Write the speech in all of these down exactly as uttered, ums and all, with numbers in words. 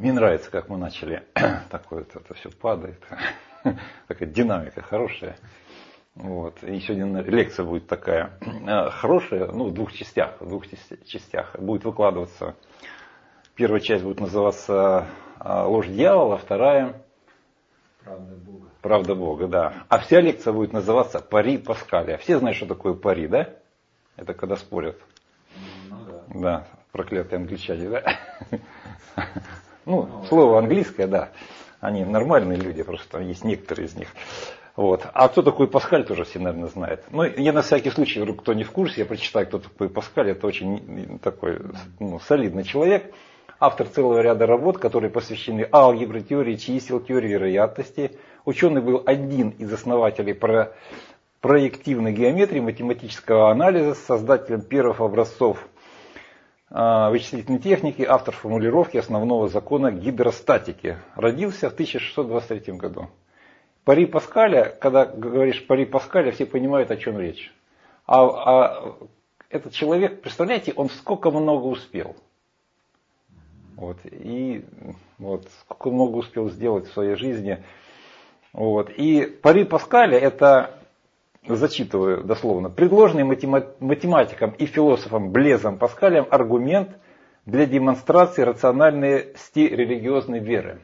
Мне нравится, как мы начали. Такое вот это все падает. Такая динамика хорошая. Вот. И сегодня лекция будет такая хорошая, ну, в двух частях. В двух частях будет выкладываться. Первая часть будет называться «Ложь дьявола», вторая «Правда Бога». «Правда Бога», да. А вся лекция будет называться «Пари Паскаля». Все знают, что такое пари, да? Это когда спорят. Ну да. Да, проклятые англичане, да? Ну, слово английское, да. Они нормальные люди, просто там есть некоторые из них. Вот. А кто такой Паскаль, тоже все, наверное, знают. Ну, я на всякий случай, вдруг кто не в курсе, я прочитаю, кто такой Паскаль. Это очень такой, ну, солидный человек. Автор целого ряда работ, которые посвящены алгебре, теории чисел, теории вероятности. Ученый был один из основателей про проективной геометрии, математического анализа, создателем первых образцов вычислительной техники, автор формулировки основного закона гидростатики. Родился в тысяча шестьсот двадцать третьем году. Пари Паскаля, когда говоришь пари Паскаля, все понимают, о чем речь. А, а этот человек, представляете, он сколько много успел. Вот, и вот, сколько много успел сделать в своей жизни. Вот. И пари Паскаля, это, зачитываю дословно, предложенный математиком и философом Блезом Паскалем аргумент для демонстрации рациональности религиозной веры.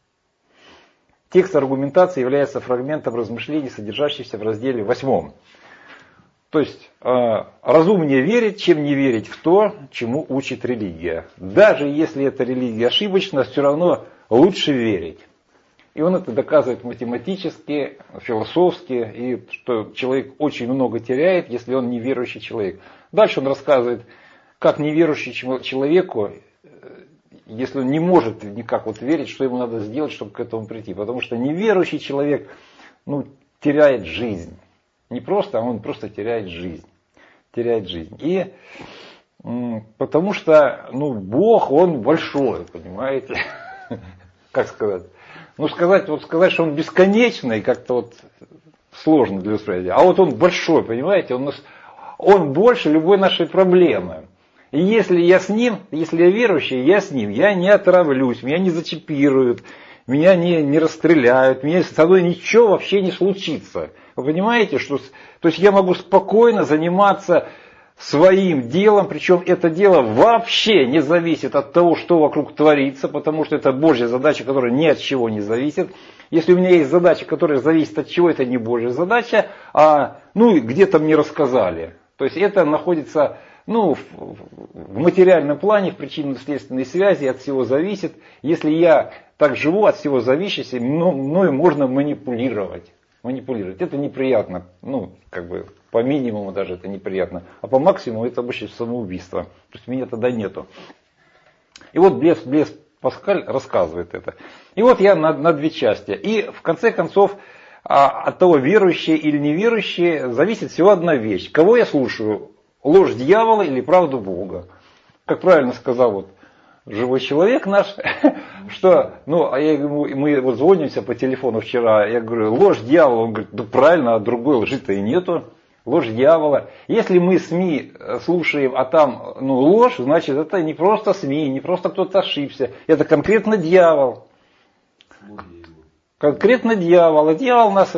Текст аргументации является фрагментом размышлений, содержащихся в разделе восьмом. То есть, э, разумнее верить, чем не верить в то, чему учит религия. Даже если эта религия ошибочна, все равно лучше верить. И он это доказывает математически, философски, и что человек очень много теряет, если он неверующий человек. Дальше он рассказывает, как неверующему человеку, если он не может никак вот верить, что ему надо сделать, чтобы к этому прийти. Потому что неверующий человек, ну, теряет жизнь. Не просто, а он просто теряет жизнь. Теряет жизнь. И м, потому что, ну, Бог, он большой, понимаете? Как сказать? Ну, сказать, вот сказать, что он бесконечный, как-то вот сложно для восприятия. А вот он большой, понимаете? Он, он больше любой нашей проблемы. И если я с ним, если я верующий, я с ним, я не отравлюсь, меня не зачипируют, меня не, не расстреляют, меня со мной ничего вообще не случится. Вы понимаете, что то есть я могу спокойно заниматься своим делом, причем это дело вообще не зависит от того, что вокруг творится, потому что это Божья задача, которая ни от чего не зависит. Если у меня есть задача, которая зависит от чего, это не Божья задача, а ну где-то мне рассказали. То есть это находится ну, в, в материальном плане, в причинно-следственной связи, от всего зависит. Если я так живу, от всего зависит, мною можно манипулировать. Манипулировать. Это неприятно. Ну, как бы по минимуму даже это неприятно. А по максимуму это обычно самоубийство. То есть меня тогда нету. И вот Блез, Блез Паскаль рассказывает это. И вот я на, на две части. И в конце концов от того, верующие или неверующие, зависит всего одна вещь. Кого я слушаю? Ложь дьявола или правду Бога? Как правильно сказал вот живой человек наш, что, ну, а я, мы вот звонимся по телефону вчера, я говорю, ложь дьявола, он говорит, да правильно, а другой лжи-то и нету, ложь дьявола. Если мы СМИ слушаем, а там, ну, ложь, значит, это не просто СМИ, не просто кто-то ошибся, это конкретно дьявол. Конкретно дьявол, а дьявол нас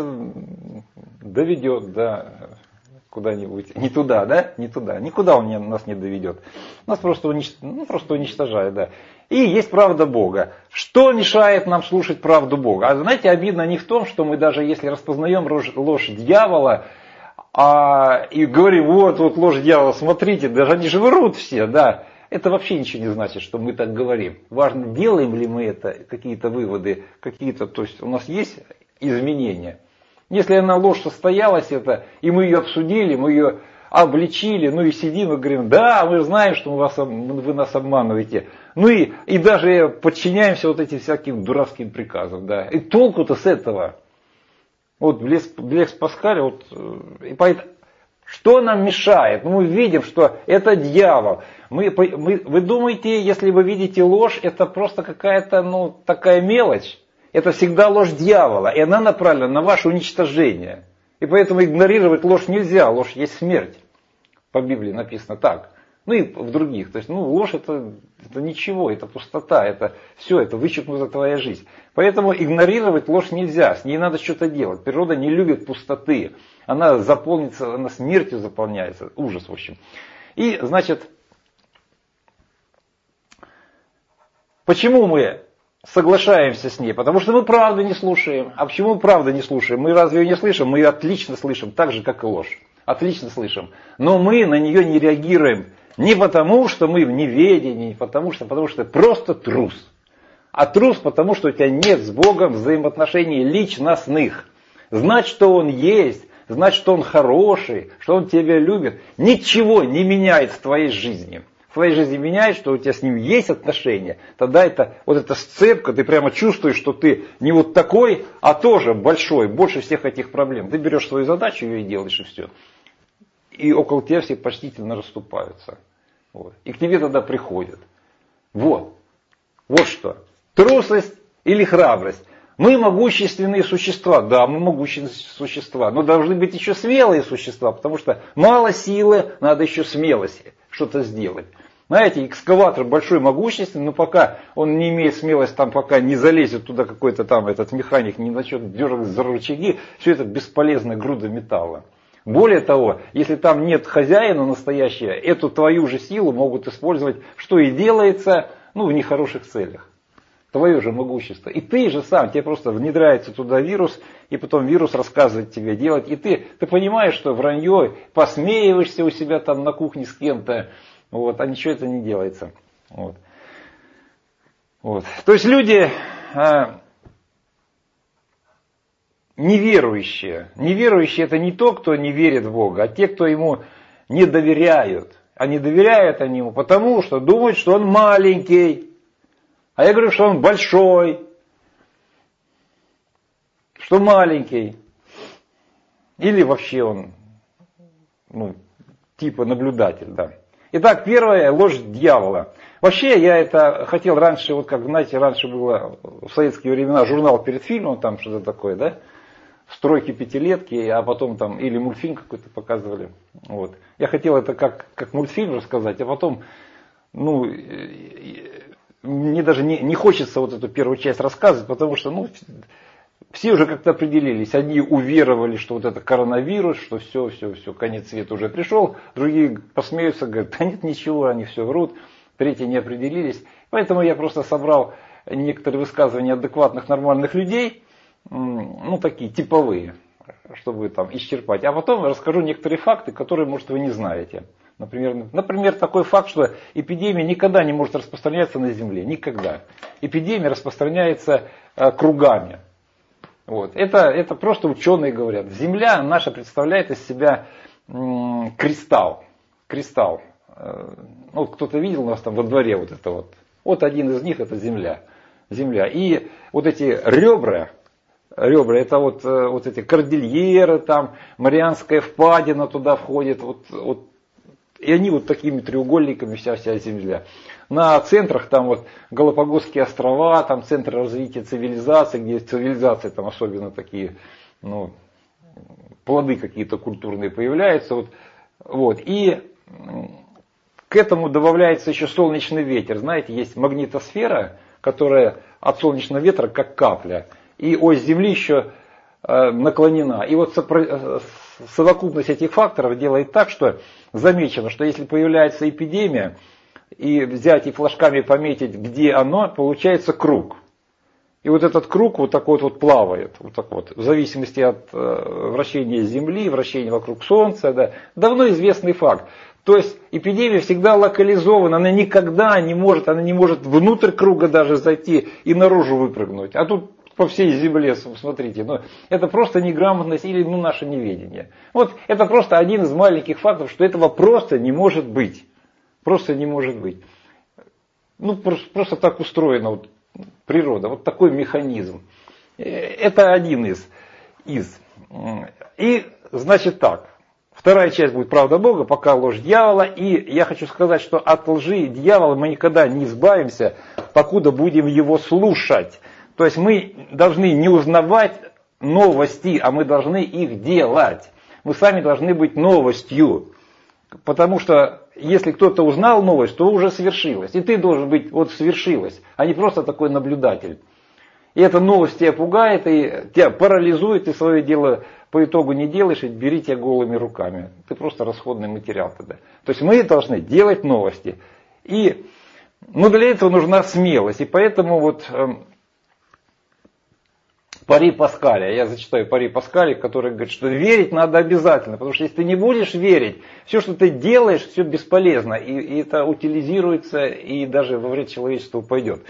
доведет, да, куда-нибудь, не туда, да, не туда, никуда он нас не доведет. Нас просто, унич... ну, просто уничтожает, да. И есть правда Бога. Что мешает нам слушать правду Бога? А знаете, обидно не в том, что мы даже если распознаем ложь, ложь дьявола, а, и говорим, вот, вот ложь дьявола, смотрите, даже они же врут все, да. Это вообще ничего не значит, что мы так говорим. Важно, делаем ли мы это, какие-то выводы, какие-то, то есть у нас есть изменения. Если она ложь состоялась, это, и мы ее обсудили, мы ее обличили, ну и сидим и говорим, да, мы знаем, что мы вас, вы нас обманываете. Ну и, и даже подчиняемся вот этим всяким дурацким приказам. Да. И толку-то с этого. Вот Блез, Блез Паскаль, вот, и поэтому, что нам мешает? Ну, мы видим, что это дьявол. Мы, мы, вы думаете, если вы видите ложь, это просто какая-то, ну, такая мелочь? Это всегда ложь дьявола, и она направлена на ваше уничтожение. И поэтому игнорировать ложь нельзя, ложь есть смерть. По Библии написано так. Ну и в других. То есть, ну, ложь это, это ничего, это пустота, это все, это вычеркнута твоя жизнь. Поэтому игнорировать ложь нельзя, с ней надо что-то делать. Природа не любит пустоты. Она заполнится, она смертью заполняется. Ужас, в общем. И, значит, почему мы соглашаемся с ней? Потому что мы правду не слушаем. А почему мы правду не слушаем? Мы разве ее не слышим? Мы ее отлично слышим, так же, как и ложь. Отлично слышим. Но мы на нее не реагируем. Не потому, что мы в неведении, не потому что, потому что просто трус. А трус потому, что у тебя нет с Богом взаимоотношений личностных. Знать, что Он есть, знать, что Он хороший, что Он тебя любит, ничего не меняет в твоей жизни. В твоей жизни меняет, что у тебя с Ним есть отношения. Тогда это, вот эта сцепка, ты прямо чувствуешь, что ты не вот такой, а тоже большой, больше всех этих проблем. Ты берешь свою задачу ее и делаешь, и все. И около тебя все почтительно расступаются. Вот. И к тебе тогда приходят. Вот. Вот что. Трусость или храбрость. Мы могущественные существа. Да, мы могущественные существа. Но должны быть еще смелые существа. Потому что мало силы, надо еще смелости что-то сделать. Знаете, экскаватор большой, могущественный, но пока он не имеет смелости, там пока не залезет туда какой-то там этот механик, не начнет дергать за рычаги, все это бесполезная груда металла. Более того, если там нет хозяина настоящего, эту твою же силу могут использовать, что и делается, ну, в нехороших целях. Твое же могущество. И ты же сам, тебе просто внедряется туда вирус, и потом вирус рассказывает тебе делать. И ты, ты понимаешь, что вранье, посмеиваешься у себя там на кухне с кем-то, вот, а ничего это не делается. Вот. Вот. То есть люди... Неверующие. Неверующие это не то, кто не верит в Бога, а те, кто Ему не доверяют. А не доверяют они Ему потому, что думают, что Он маленький. А я говорю, что Он большой. Что маленький. Или вообще Он, ну, типа наблюдатель, да. Итак, первое, ложь дьявола. Вообще, я это хотел раньше, вот как, знаете, раньше было в советские времена журнал перед фильмом, там что-то такое, да? Стройки пятилетки, а потом там или мультфильм какой-то показывали. Вот. Я хотел это как, как мультфильм рассказать, а потом, ну, мне даже не, не хочется вот эту первую часть рассказывать, потому что, ну, все уже как-то определились. Одни уверовали, что вот это коронавирус, что все, все, все, конец света уже пришел. Другие посмеются, говорят, да нет ничего, они все врут. Третьи не определились. Поэтому я просто собрал некоторые высказывания адекватных, нормальных людей, ну, такие типовые, чтобы там исчерпать. А потом расскажу некоторые факты, которые, может, вы не знаете. Например, например, такой факт, что эпидемия никогда не может распространяться на Земле. Никогда. Эпидемия распространяется э, кругами. Вот. Это, это просто ученые говорят. Земля наша представляет из себя м, кристалл. Кристалл. Э, ну, кто-то видел у нас там во дворе вот это вот. Вот один из них это Земля. Земля. И вот эти ребра, ребра это вот, вот эти кордильеры, там, Марианская впадина туда входит. Вот, вот, и они вот такими треугольниками вся вся Земля. На центрах там вот Галапагосские острова, там центр развития цивилизации, где цивилизации там особенно такие, ну, плоды какие-то культурные появляются. Вот, вот. И к этому добавляется еще солнечный ветер. Знаете, есть магнитосфера, которая от солнечного ветра как капля. И ось Земли еще э, наклонена. И вот сопро... совокупность этих факторов делает так, что замечено, что если появляется эпидемия, и взять и флажками пометить, где оно, получается круг. И вот этот круг вот так вот, вот плавает, вот так вот, в зависимости от э, вращения Земли, вращения вокруг Солнца. Да. Давно известный факт. То есть эпидемия всегда локализована, она никогда не может, она не может внутрь круга даже зайти и наружу выпрыгнуть. А тут по всей Земле, смотрите, ну, это просто неграмотность или ну, наше неведение. Вот это просто один из маленьких фактов, что этого просто не может быть. Просто не может быть. Ну, просто, просто так устроена вот природа, вот такой механизм. Это один из, из. И, значит так, вторая часть будет правда Бога, пока ложь дьявола. И я хочу сказать, что от лжи дьявола мы никогда не избавимся, покуда будем его слушать. То есть мы должны не узнавать новости, а мы должны их делать. Мы сами должны быть новостью. Потому что если кто-то узнал новость, то уже свершилось. И ты должен быть вот свершилось, а не просто такой наблюдатель. И эта новость тебя пугает, и тебя парализует, и свое дело по итогу не делаешь, и бери тебя голыми руками. Ты просто расходный материал тогда. То есть мы должны делать новости. И, но для этого нужна смелость. И поэтому вот э, Пари Паскаля, я зачитаю Пари Паскаля, который говорит, что верить надо обязательно. Потому что если ты не будешь верить, все, что ты делаешь, все бесполезно. И, и это утилизируется, и даже во вред человечеству пойдет.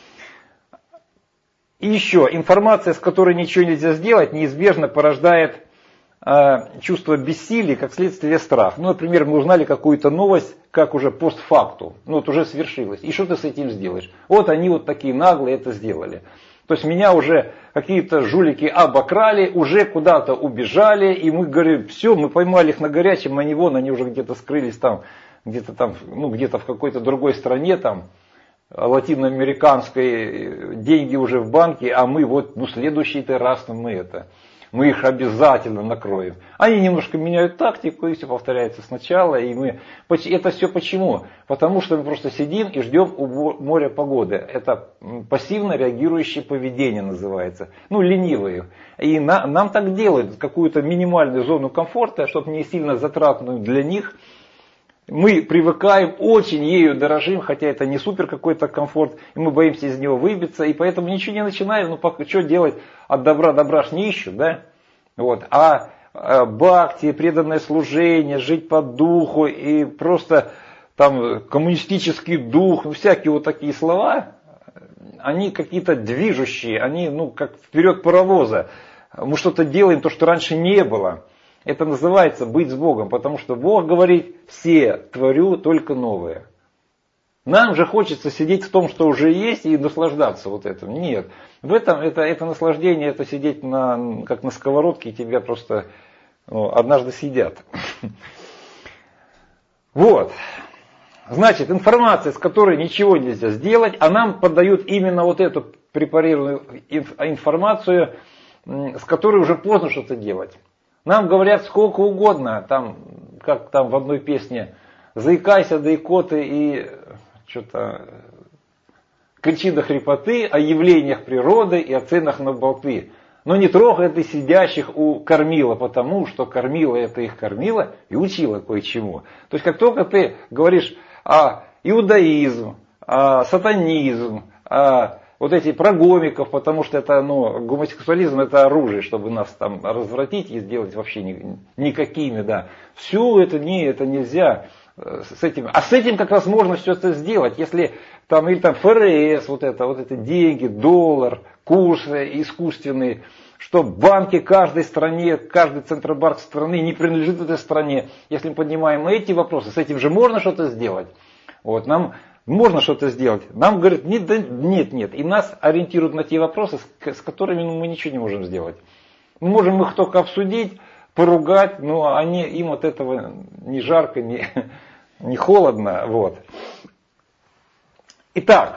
И еще, информация, с которой ничего нельзя сделать, неизбежно порождает э, чувство бессилия, как следствие страх. Ну, например, мы узнали какую-то новость, как уже постфакту, ну вот уже свершилось. И что ты с этим сделаешь? Вот они вот такие наглые это сделали. То есть меня уже какие-то жулики обокрали, уже куда-то убежали, и мы говорим, все, мы поймали их на горячем, они вон, они уже где-то скрылись там, где-то там, ну где-то в какой-то другой стране там, латиноамериканской, деньги уже в банке, а мы вот, ну следующий-то раз мы это, мы их обязательно накроем. Они немножко меняют тактику, и все повторяется сначала, и мы, это все почему? Потому что мы просто сидим и ждем у моря погоды. Это пассивно реагирующее поведение называется, ну ленивые. И на, нам так делают, какую-то минимальную зону комфорта, чтобы не сильно затратную для них. Мы привыкаем, очень ею дорожим, хотя это не супер какой-то комфорт, и мы боимся из него выбиться, и поэтому ничего не начинаем, ну пока, что делать, от добра добра ж не ищут, да? Вот. А, а бхакти, преданное служение, жить по духу и просто там коммунистический дух, ну всякие вот такие слова, они какие-то движущие, они ну как вперед паровоза, мы что-то делаем, то, что раньше не было. Это называется быть с Богом, потому что Бог говорит, все творю только новое. Нам же хочется сидеть в том, что уже есть, и наслаждаться вот этим. Нет, в этом это, это наслаждение, это сидеть на, как на сковородке, и тебя просто ну, однажды съедят. Вот. Значит, информация, с которой ничего нельзя сделать, а нам подают именно вот эту препарированную информацию, с которой уже поздно что-то делать. Нам говорят сколько угодно, там, как там в одной песне, заикайся до икоты и что-то кричи до хрипоты о явлениях природы и о ценах на болты. Но не трогай ты сидящих у кормила, потому что кормила это их кормила и учила кое-чему. То есть как только ты говоришь о иудаизм, о сатанизм, о вот эти про гомиков, потому что это, ну, гомосексуализм это оружие, чтобы нас там развратить и сделать вообще ни, никакими, да. Все это не, это нельзя с этим. А с этим как раз можно все это сделать, если там, или там эф эр эс, вот это, вот это деньги, доллар, курсы искусственные, что банки каждой стране, каждый центробанк страны не принадлежит этой стране. Если мы поднимаем эти вопросы, с этим же можно что-то сделать. Вот, нам можно что-то сделать. Нам говорят, нет, нет, нет. И нас ориентируют на те вопросы, с которыми ну, мы ничего не можем сделать. Мы можем их только обсудить, поругать, но они, им от этого не жарко, не, не холодно. Вот. Итак,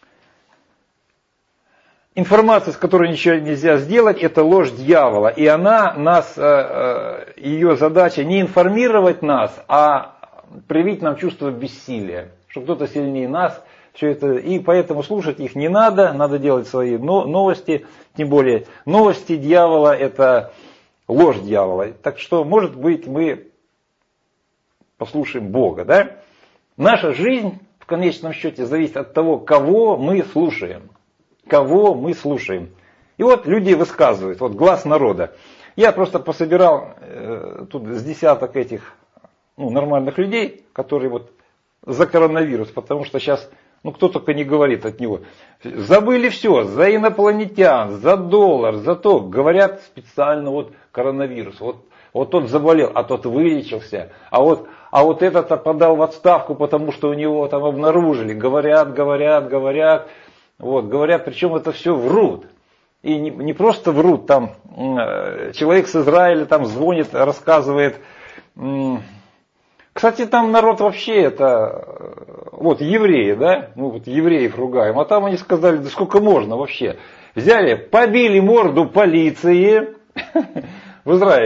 информация, с которой ничего нельзя сделать, это ложь дьявола. И она нас, ее задача не информировать нас, а привить нам чувство бессилия. Что кто-то сильнее нас, все это, и поэтому слушать их не надо, надо делать свои новости, тем более новости дьявола это ложь дьявола. Так что, может быть, мы послушаем Бога, да? Наша жизнь в конечном счете зависит от того, кого мы слушаем. Кого мы слушаем. И вот люди высказывают, вот глаз народа. Я просто пособирал э, тут с десяток этих ну, нормальных людей, которые вот за коронавирус, потому что сейчас, ну кто только не говорит от него. Забыли все, за инопланетян, за доллар, за то. Говорят специально вот коронавирус. Вот, вот тот заболел, а тот вылечился. А вот, а вот этот подал в отставку, потому что у него там обнаружили. Говорят, говорят, говорят. Вот, говорят, причем это все врут. И не, не просто врут, там э, человек с Израиля там звонит, рассказывает. Э, Кстати, там народ вообще это, вот евреи, да, ну вот евреев ругаем, а там они сказали, да сколько можно вообще. Взяли, побили морду полиции в Израиле,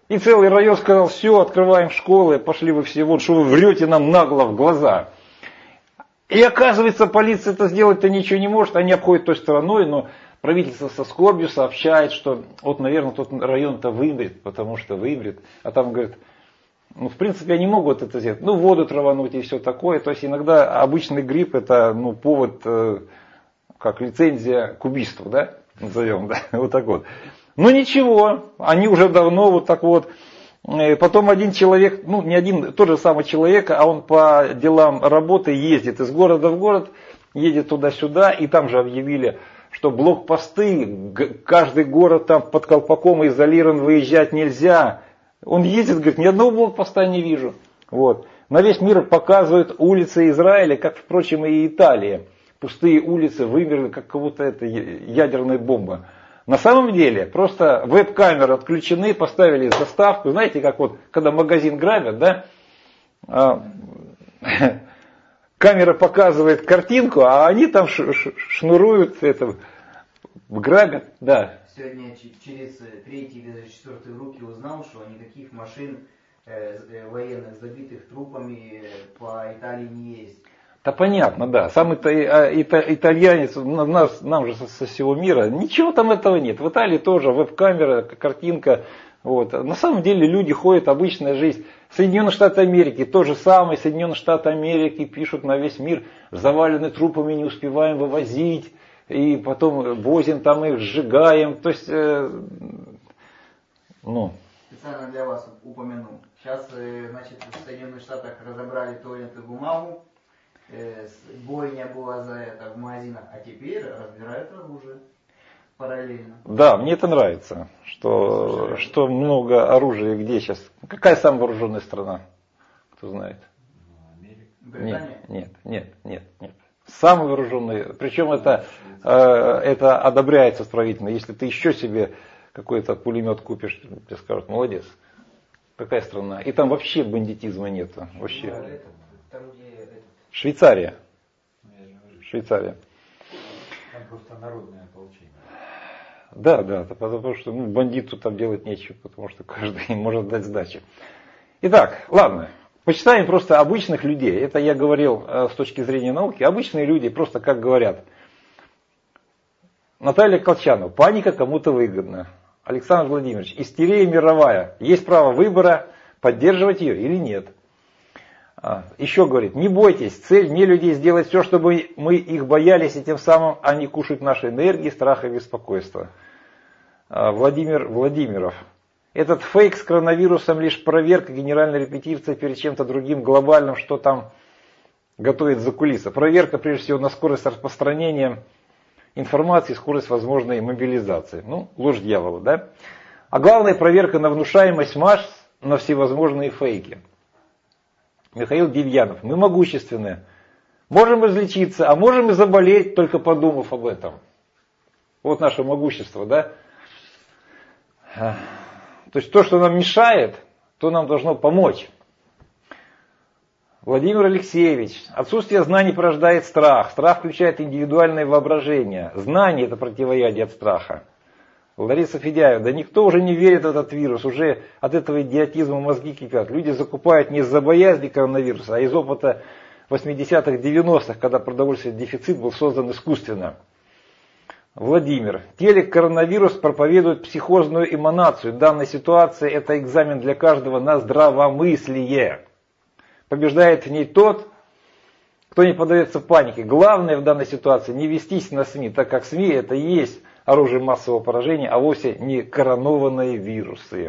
И целый район сказал, все, открываем школы, пошли вы все вон, что вы врете нам нагло в глаза. И оказывается, полиция-то сделать-то ничего не может, они обходят той стороной, но правительство со скорбью сообщает, что вот, наверное, тот район-то выбрит, потому что выбрит. А там говорят, ну, в принципе, они могут это сделать. Ну, воду травануть и все такое. То есть иногда обычный грипп это, ну, повод, э, как лицензия к убийству, да, назовем, да, вот так вот. Но ничего, они уже давно вот так вот. Потом один человек, ну, не один, тот же самый человек, а он по делам работы ездит из города в город, едет туда-сюда, и там же объявили, что блокпосты, каждый город там под колпаком изолирован, выезжать нельзя. Он ездит, говорит, ни одного блокпоста не вижу. Вот. На весь мир показывают улицы Израиля, как, впрочем, и Италия. Пустые улицы вымерли, как кого-то это ядерная бомба. На самом деле, просто веб-камеры отключены, поставили заставку. Знаете, как вот, когда магазин грабят, да, камера показывает картинку, а они там шнуруют, это, грабят, да. Сегодня через третьи или даже четвертые руки узнал, что никаких машин э, военных, забитых трупами, по Италии не есть. Да понятно, да. Сам это, это, итальянец, нас, нам же со всего мира, ничего там этого нет. В Италии тоже веб-камера, картинка. Вот. На самом деле люди ходят, обычная жизнь. Соединенные Штаты Америки, то же самое. Соединенные Штаты Америки пишут на весь мир, завалены трупами, не успеваем вывозить. И потом возим там их, сжигаем. То есть, э, ну. Специально для вас упомянул. Сейчас, э, значит, в Соединенных Штатах разобрали туалетную бумагу. Э, бойня была за это в магазинах. А теперь разбирают оружие. Параллельно. Да, мне это нравится. Что, что много оружия где сейчас. Какая самая вооруженная страна? Кто знает? Британия? Нет, нет, нет, нет. Самый вооруженный, причем это, э, это одобряется строительно. Если ты еще себе какой-то пулемет купишь, тебе скажут, молодец. Какая страна? И там вообще бандитизма нет. Вообще. Там, где этот... Швейцария. Ну, я же говорю, Швейцария. там просто народное ополчение. Да, да, потому что ну, бандиту там делать нечего, потому что каждый может дать сдачи. Итак, ладно. Почитаем просто обычных людей. Это я говорил э, с точки зрения науки. Обычные люди просто как говорят. Наталья Колчанова. Паника кому-то выгодна. Александр Владимирович. Истерия мировая. Есть право выбора, поддерживать ее или нет. А, еще говорит. Не бойтесь. Цель не людей сделать все, чтобы мы их боялись, и тем самым они кушают наши энергии, страх и беспокойство. А, Владимир Владимиров. Этот фейк с коронавирусом лишь проверка, генеральная репетиция перед чем-то другим глобальным, что там готовит за кулиса. Проверка, прежде всего, на скорость распространения информации, скорость возможной мобилизации. Ну, ложь дьявола, да? А главная проверка на внушаемость масс, на всевозможные фейки. Михаил Демьянов. Мы могущественны. Можем излечиться, а можем и заболеть, только подумав об этом. Вот наше могущество, да? То есть то, что нам мешает, то нам должно помочь. Владимир Алексеевич. Отсутствие знаний порождает страх. Страх включает индивидуальное воображение. Знание – это противоядие от страха. Лариса Федяева. Да никто уже не верит в этот вирус. Уже от этого идиотизма мозги кипят. Люди закупают не из-за боязни коронавируса, а из опыта восьмидесятых, девяностых, когда продовольственный дефицит был создан искусственно. Владимир. Телекоронавирус проповедует психозную эманацию. Данная ситуация – это экзамен для каждого на здравомыслие. Побеждает в ней тот, кто не поддается панике. Главное в данной ситуации не вестись на СМИ, так как СМИ – это и есть оружие массового поражения, а вовсе не коронованные вирусы.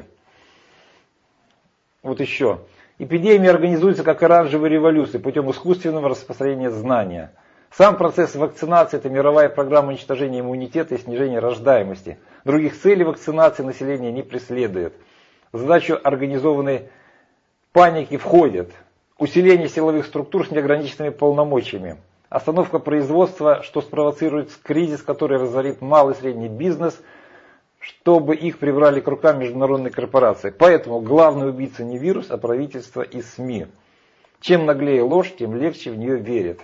Вот еще. Эпидемия организуется как оранжевая революция путем искусственного распространения знания. Сам процесс вакцинации – это мировая программа уничтожения иммунитета и снижения рождаемости. Других целей вакцинации населения не преследует. В задачу организованной паники входит усиление силовых структур с неограниченными полномочиями, остановка производства, что спровоцирует кризис, который разорит малый и средний бизнес, чтобы их прибрали к рукам международные корпорации. Поэтому главный убийца не вирус, а правительство и СМИ. Чем наглее ложь, тем легче в нее верят.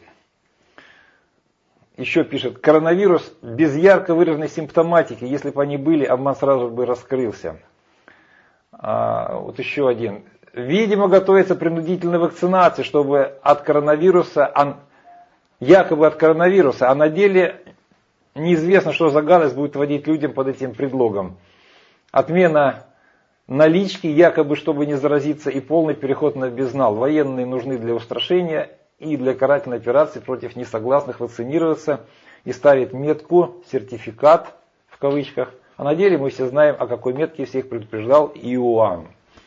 Еще пишет, коронавирус без ярко выраженной симптоматики, если бы они были, обман сразу бы раскрылся. А, вот еще один. Видимо, готовится принудительная вакцинация, чтобы от коронавируса, а, якобы от коронавируса, а на деле неизвестно, что за гадость будет вводить людям под этим предлогом. Отмена налички, якобы, чтобы не заразиться, и полный переход на безнал. Военные нужны для устрашения и для карательной операции против несогласных вакцинироваться и ставить метку, сертификат, в кавычках. А на деле мы все знаем, о какой метке всех предупреждал Иоанн.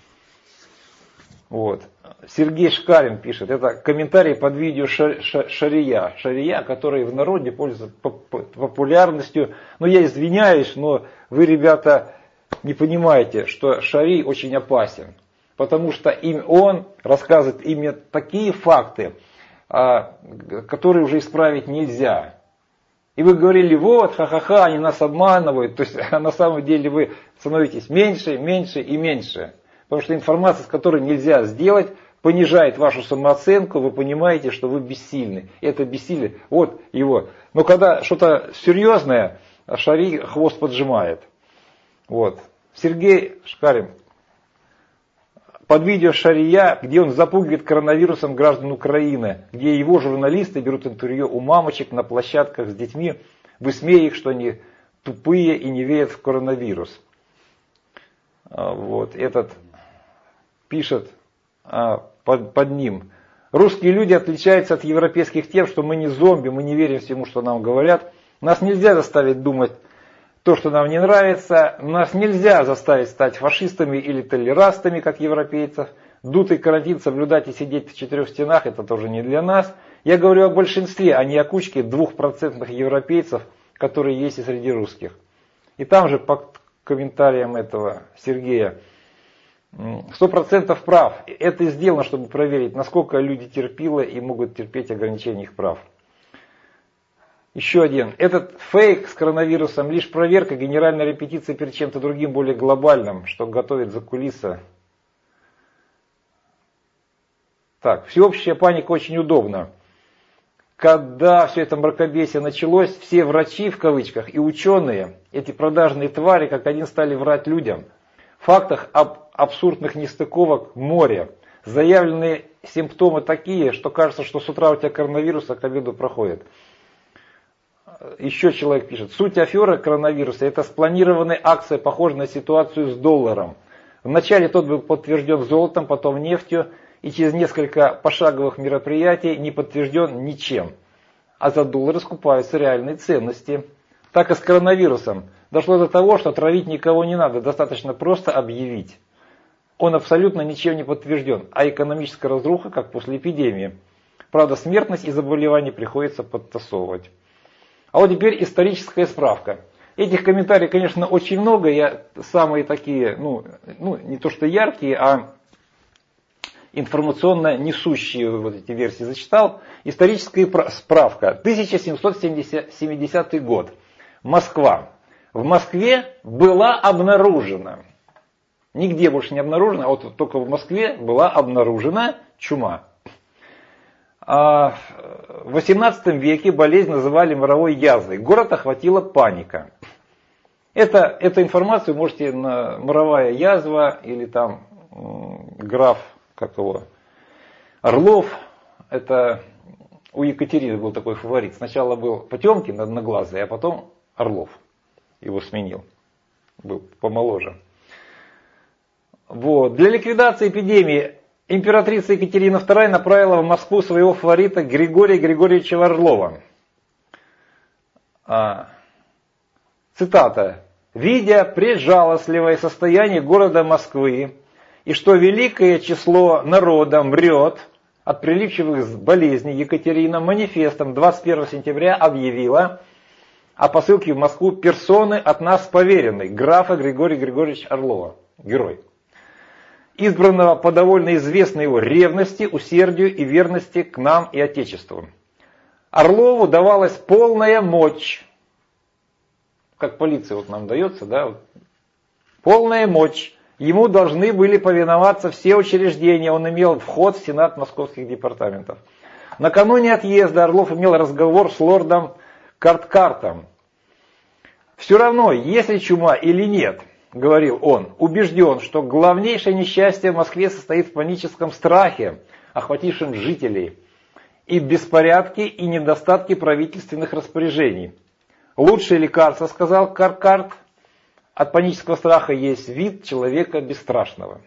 Вот. Сергей Шкарин пишет, это комментарий под видео Шария. Шария, который в народе пользуется популярностью. Но я извиняюсь, но вы, ребята, не понимаете, что Шарий очень опасен. Потому что им, он рассказывает именно такие факты, которые уже исправить нельзя. И вы говорили, вот, ха-ха-ха, они нас обманывают. То есть на самом деле вы становитесь меньше, меньше и меньше. Потому что информация, с которой нельзя сделать, понижает вашу самооценку, вы понимаете, что вы бессильны. И это бессилие, вот его. Но когда что-то серьезное, Шарий хвост поджимает. Вот. Сергей Шкарин. Под видео Шария, где он запугивает коронавирусом граждан Украины, где его журналисты берут интервью у мамочек на площадках с детьми, высмея их, что они тупые и не верят в коронавирус. Вот. Этот пишет под, под ним. Русские люди отличаются от европейских тем, что мы не зомби, мы не верим всему, что нам говорят. Нас нельзя заставить думать то, что нам не нравится. Нас нельзя заставить стать фашистами или толерастами, как европейцев. Дутый карантин соблюдать и сидеть в четырех стенах, это тоже не для нас. Я говорю о большинстве, а не о кучке двухпроцентных европейцев, которые есть и среди русских. И там же по комментариям этого Сергея, сто процентов прав. Это сделано, чтобы проверить, насколько люди терпилы и могут терпеть ограничения их прав. Еще один. Этот фейк с коронавирусом лишь проверка, генеральная репетиция перед чем-то другим, более глобальным, что готовит за кулисы. Так, всеобщая паника очень удобна. Когда все это мракобесие началось, все врачи, в кавычках, и ученые, эти продажные твари, как один стали врать людям. В фактах об абсурдных нестыковок море. Заявленные симптомы такие, что кажется, что с утра у тебя коронавирус, а к обеду проходит. Еще человек пишет, суть аферы коронавируса – это спланированная акция, похожая на ситуацию с долларом. Вначале тот был подтвержден золотом, потом нефтью, и через несколько пошаговых мероприятий не подтвержден ничем. А за доллары скупаются реальные ценности. Так и с коронавирусом. Дошло до того, что травить никого не надо, достаточно просто объявить. Он абсолютно ничем не подтвержден, а экономическая разруха, как после эпидемии. Правда, смертность и заболевания приходится подтасовывать. А вот теперь историческая справка. Этих комментариев, конечно, очень много. Я самые такие, ну, ну не то что яркие, а информационно несущие вот эти версии зачитал. Историческая справка. тысяча семьсот семидесятый год. Москва. В Москве была обнаружена, нигде больше не обнаружена, а вот только в Москве была обнаружена чума. В восемнадцатом веке болезнь называли моровой язвой. Город охватила паника. Это, эту информацию можете на моровая язва или там граф, как его, Орлов. Это у Екатерины был такой фаворит. Сначала был Потемкин одноглазый, а потом Орлов его сменил. Был помоложе. Вот. Для ликвидации эпидемии императрица Екатерина вторая направила в Москву своего фаворита Григория Григорьевича Орлова. А, цитата. «Видя преджалостливое состояние города Москвы, и что великое число народа мрет от прилипчивых болезней, Екатерина манифестом двадцать первого сентября объявила о посылке в Москву персоны от нас поверенной, графа Григория Григорьевича Орлова, герой, избранного по довольно известной его ревности, усердию и верности к нам и Отечеству. Орлову давалась полная мочь, как полиция вот нам дается, да, вот, полная мочь. Ему должны были повиноваться все учреждения, он имел вход в Сенат московских департаментов. Накануне отъезда Орлов имел разговор с лордом Карткартом. Все равно, есть ли чума или нет, говорил он, убежден, что главнейшее несчастье в Москве состоит в паническом страхе, охватившем жителей, и беспорядке и недостатке правительственных распоряжений. Лучшее лекарство, сказал Каркарт, от панического страха есть вид человека бесстрашного.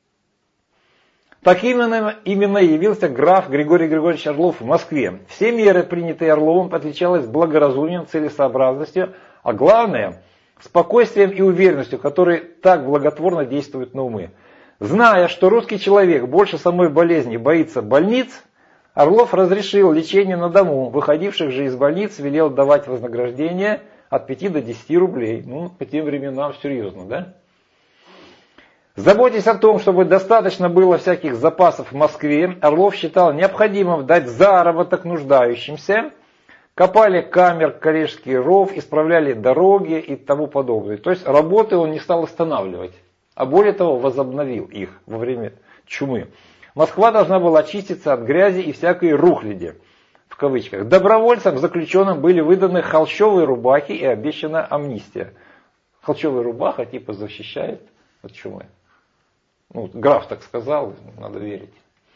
Так именно, именно явился граф Григорий Григорьевич Орлов в Москве. Все меры, принятые Орловым, отличались благоразумием, целесообразностью, а главное – спокойствием и уверенностью, которые так благотворно действуют на умы. Зная, что русский человек больше самой болезни боится больниц, Орлов разрешил лечение на дому, выходивших же из больниц велел давать вознаграждение от пяти до десяти рублей. Ну, по тем временам серьезно, да? Заботясь о том, чтобы достаточно было всяких запасов в Москве, Орлов считал необходимым дать заработок нуждающимся, копали камер, коллежский ров, исправляли дороги и тому подобное. То есть работы он не стал останавливать, а более того возобновил их во время чумы. Москва должна была очиститься от грязи и всякой рухляди, в кавычках. Добровольцам, заключенным были выданы холщовые рубахи и обещана амнистия. Холщовая рубаха типа защищает от чумы. Ну, граф так сказал, надо верить.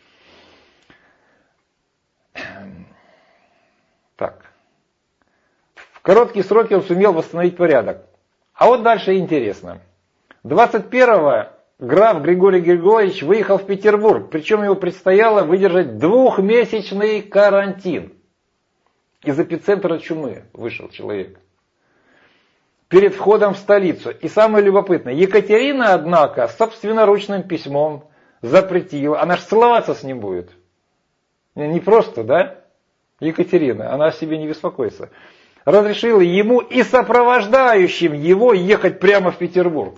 Так. В короткие сроки он сумел восстановить порядок. А вот дальше интересно. двадцать первого граф Григорий Григорьевич выехал в Петербург, причем ему предстояло выдержать двухмесячный карантин. Из эпицентра чумы вышел человек. Перед входом в столицу. И самое любопытное, Екатерина, однако, собственноручным письмом запретила, она же целоваться с ним будет. Не просто, да? Екатерина, она о себе не беспокоится. Разрешила ему и сопровождающим его ехать прямо в Петербург.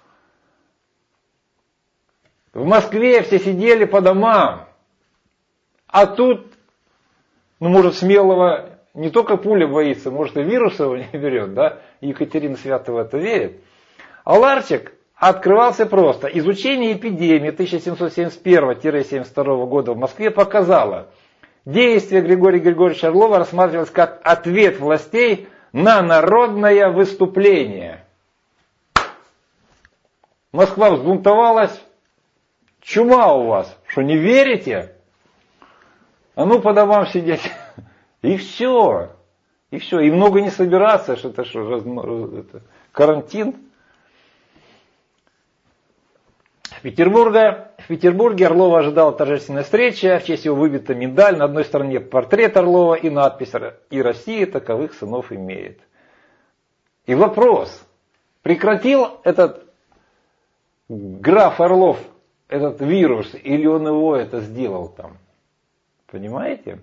В Москве все сидели по домам. А тут, ну, может, смелого не только пуля боится, может, и вируса его не берет, да? Екатерина свято в это верит. А ларчик открывался просто. Изучение эпидемии тысяча семьсот семьдесят первого — семьдесят второго года в Москве показало, действие Григория Григорьевича Орлова рассматривалось как ответ властей на народное выступление. Москва взбунтовалась. Чума у вас. Что, не верите? А ну по домам сидеть. И все. И все. И много не собираться, что это что, раз, это, карантин. В Петербурге, в Петербурге Орлова ожидала торжественная встреча, в честь его выбита медаль, на одной стороне портрет Орлова и надпись «И Россия таковых сынов имеет». И вопрос, прекратил этот граф Орлов этот вирус, или он его это сделал там? Понимаете?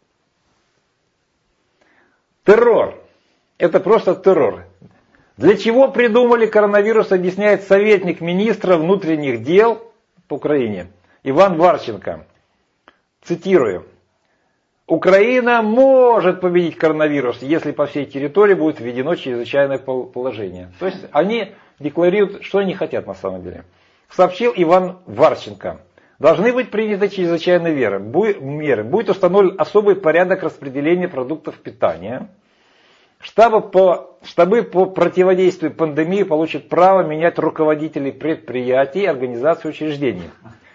Террор. Это просто террор. Для чего придумали коронавирус, объясняет советник министра внутренних дел по Украине Иван Варченко. Цитирую. Украина может победить коронавирус, если по всей территории будет введено чрезвычайное положение. То есть они декларируют, что они хотят на самом деле. Сообщил Иван Варченко. Должны быть приняты чрезвычайные меры. Будет установлен особый порядок распределения продуктов питания. Штабы по, штабы по противодействию пандемии получат право менять руководителей предприятий, организаций, учреждений.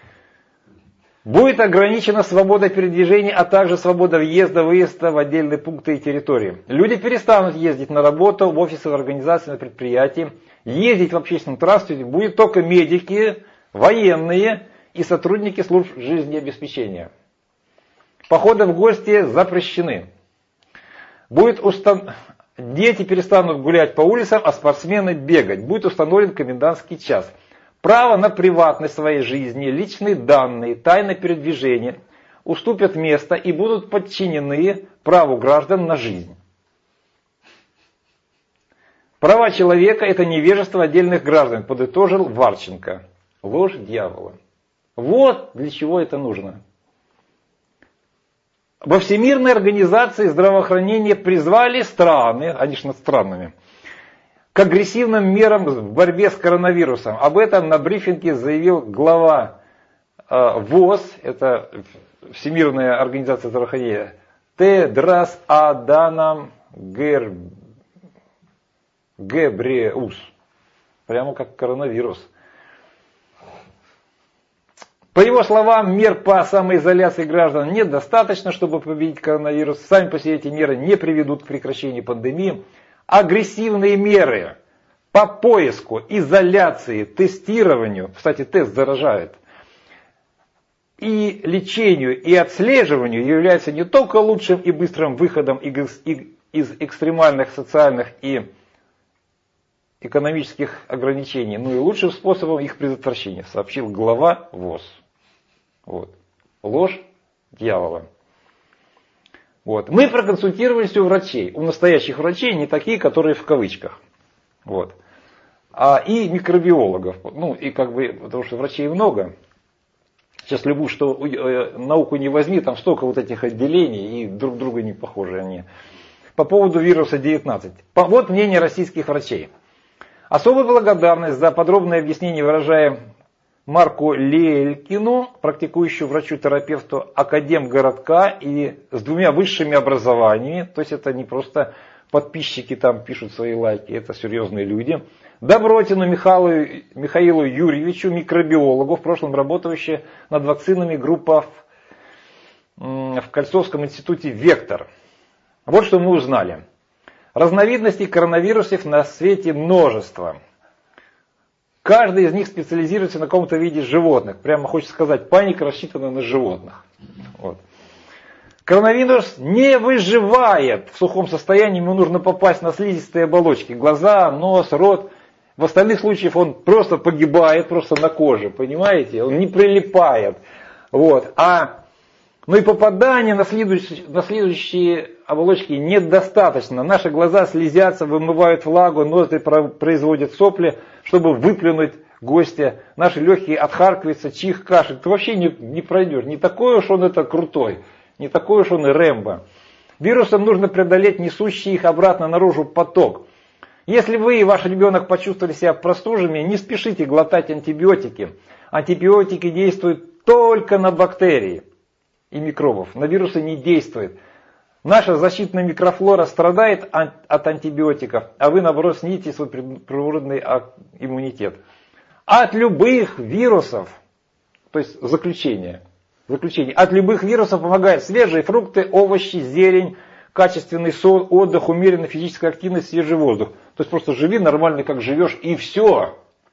Будет ограничена свобода передвижения, а также свобода въезда, выезда в отдельные пункты и территории. Люди перестанут ездить на работу, в офисы, в организации, на предприятии. Ездить в общественном транспорте будут только медики, военные и сотрудники служб жизнеобеспечения. Походы в гости запрещены. Будет устан... Дети перестанут гулять по улицам, а спортсмены бегать. Будет установлен комендантский час. Право на приватность своей жизни, личные данные, тайное передвижение уступят место и будут подчинены праву граждан на жизнь. Права человека – это невежество отдельных граждан, подытожил Варченко. Ложь дьявола. Вот для чего это нужно. Во Всемирной организации здравоохранения призвали страны, они же над странами, к агрессивным мерам в борьбе с коронавирусом. Об этом на брифинге заявил глава э, ВОЗ, это Всемирная организация здравоохранения, Тедрос Аданом Гебреус. Прямо как коронавирус. По его словам, мер по самоизоляции граждан недостаточно, чтобы победить коронавирус. Сами по себе эти меры не приведут к прекращению пандемии. Агрессивные меры по поиску, изоляции, тестированию, кстати, тест заражает, и лечению, и отслеживанию являются не только лучшим и быстрым выходом из экстремальных социальных и экономических ограничений, но и лучшим способом их предотвращения, сообщил глава ВОЗ. Вот. Ложь дьявола. Вот. Мы проконсультировались у врачей, у настоящих врачей, не такие, которые в кавычках. Вот. А и микробиологов. Ну, и как бы, потому что врачей много. Сейчас любую что, э, науку не возьми, там столько вот этих отделений, и друг друга не похожи они. По поводу вируса девятнадцать. Вот мнение российских врачей. Особую благодарность за подробное объяснение выражаем Марку Лелькину, практикующему врачу-терапевту академгородка и с двумя высшими образованиями. То есть это не просто подписчики там пишут свои лайки, это серьезные люди. Добротину Михаилу, Михаилу Юрьевичу, микробиологу, в прошлом работающему над вакцинами группа в Кольцовском институте «Вектор». Вот что мы узнали. Разновидностей коронавирусов на свете множество. Каждый из них специализируется на каком-то виде животных. Прямо хочется сказать, паника рассчитана на животных. Вот. Коронавирус не выживает в сухом состоянии, ему нужно попасть на слизистые оболочки. Глаза, нос, рот. В остальных случаях он просто погибает, просто на коже, понимаете? Он не прилипает. Вот. А, ну и попадание на следующие, на следующие оболочки недостаточно. Наши глаза слезятся, вымывают влагу, ноздри производят сопли, чтобы выплюнуть гостя. Наши легкие отхаркиваются, чих, кашель. Ты вообще не, не пройдешь. Не такой уж он это крутой, не такой уж он и Рэмбо. Вирусам нужно преодолеть несущий их обратно наружу поток. Если вы и ваш ребенок почувствовали себя простуженными, не спешите глотать антибиотики. Антибиотики действуют только на бактерии и микробов. На вирусы не действует. Наша защитная микрофлора страдает от антибиотиков, а вы, наоборот, снизите свой природный иммунитет. От любых вирусов, то есть заключение, заключение, от любых вирусов помогают свежие фрукты, овощи, зелень, качественный сон, отдых, умеренная физическая активность, свежий воздух. То есть просто живи нормально, как живешь, и все.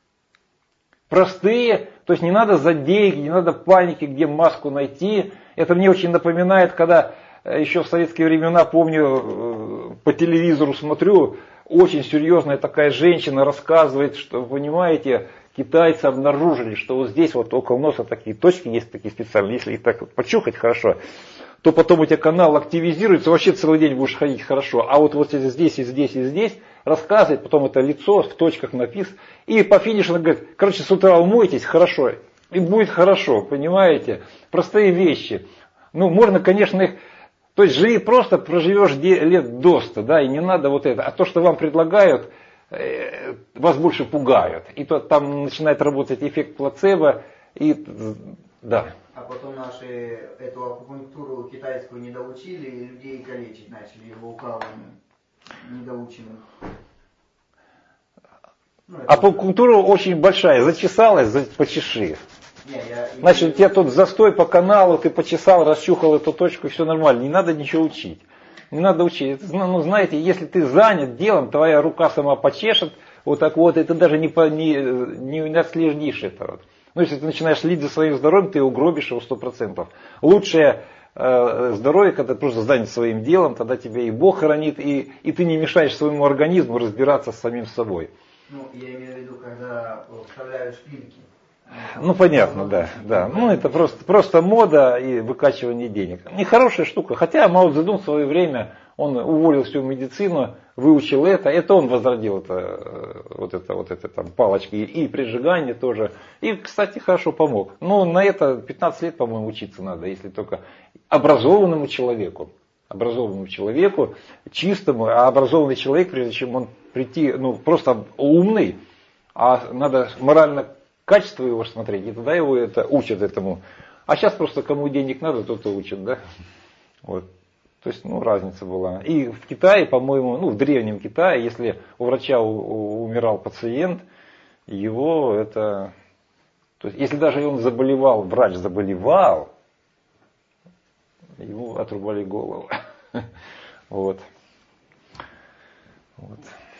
Простые, то есть не надо задейки, не надо паники, где маску найти. Это мне очень напоминает, когда еще в советские времена, помню, по телевизору смотрю, очень серьезная такая женщина рассказывает, что, понимаете, китайцы обнаружили, что вот здесь вот около носа такие точки есть такие специальные, если их так почухать хорошо, то потом у тебя канал активизируется, вообще целый день будешь ходить хорошо. А вот, вот здесь и здесь и здесь рассказывает, потом это лицо в точках написано. И по финишу он говорит, короче, с утра умойтесь хорошо, и будет хорошо, понимаете? Простые вещи. Ну, можно, конечно, их... То есть живи просто, проживешь лет до ста, да, и не надо вот это. А то, что вам предлагают, э, вас больше пугают. И то там начинает работать эффект плацебо, и да. А потом наши эту акупунктуру китайскую не доучили, и людей калечить начали его укалыванием недоученным. Ну, акупунктура очень большая, зачесалась, почеши. Не, я... Значит, у тебя тут застой по каналу, ты почесал, расчухал эту точку, и все нормально. Не надо ничего учить. Не надо учить. Ну, знаете, если ты занят делом, твоя рука сама почешет, вот так вот, и ты даже не, не, не отслеждишь этого. Ну, если ты начинаешь следить за своим здоровьем, ты угробишь его сто процентов. Лучшее э, здоровье, когда ты просто занят своим делом, тогда тебя и Бог хранит, и, и ты не мешаешь своему организму разбираться с самим собой. Ну, я имею в виду, когда вставляют шпильки. Ну, понятно, да, да. Ну, это просто, просто мода и выкачивание денег. Нехорошая штука. Хотя Мао Цзэдун в свое время, он уволил всю медицину, выучил это. Это он возродил это, вот это, вот это там палочки и прижигание тоже. И, кстати, хорошо помог. Но на это пятнадцать лет, по-моему, учиться надо, если только образованному человеку. Образованному человеку, чистому, а образованный человек, прежде чем он прийти, ну, просто умный, а надо морально качество его смотреть, и тогда его это учат этому. А сейчас просто кому денег надо, тот и учат, да? Вот. То есть, ну, разница была. И в Китае, по-моему, ну, в древнем Китае, если у врача у, у, умирал пациент, его это... То есть, если даже он заболевал, врач заболевал, ему отрубали голову. Вот. Вот.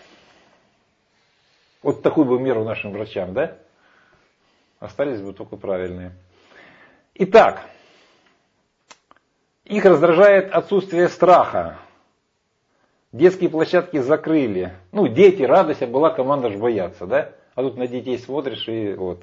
Вот такую бы меру нашим врачам, да? Остались бы только правильные. Итак, их раздражает отсутствие страха. Детские площадки закрыли. Ну, дети, радость, а была команда ж бояться, да? А тут на детей смотришь и вот.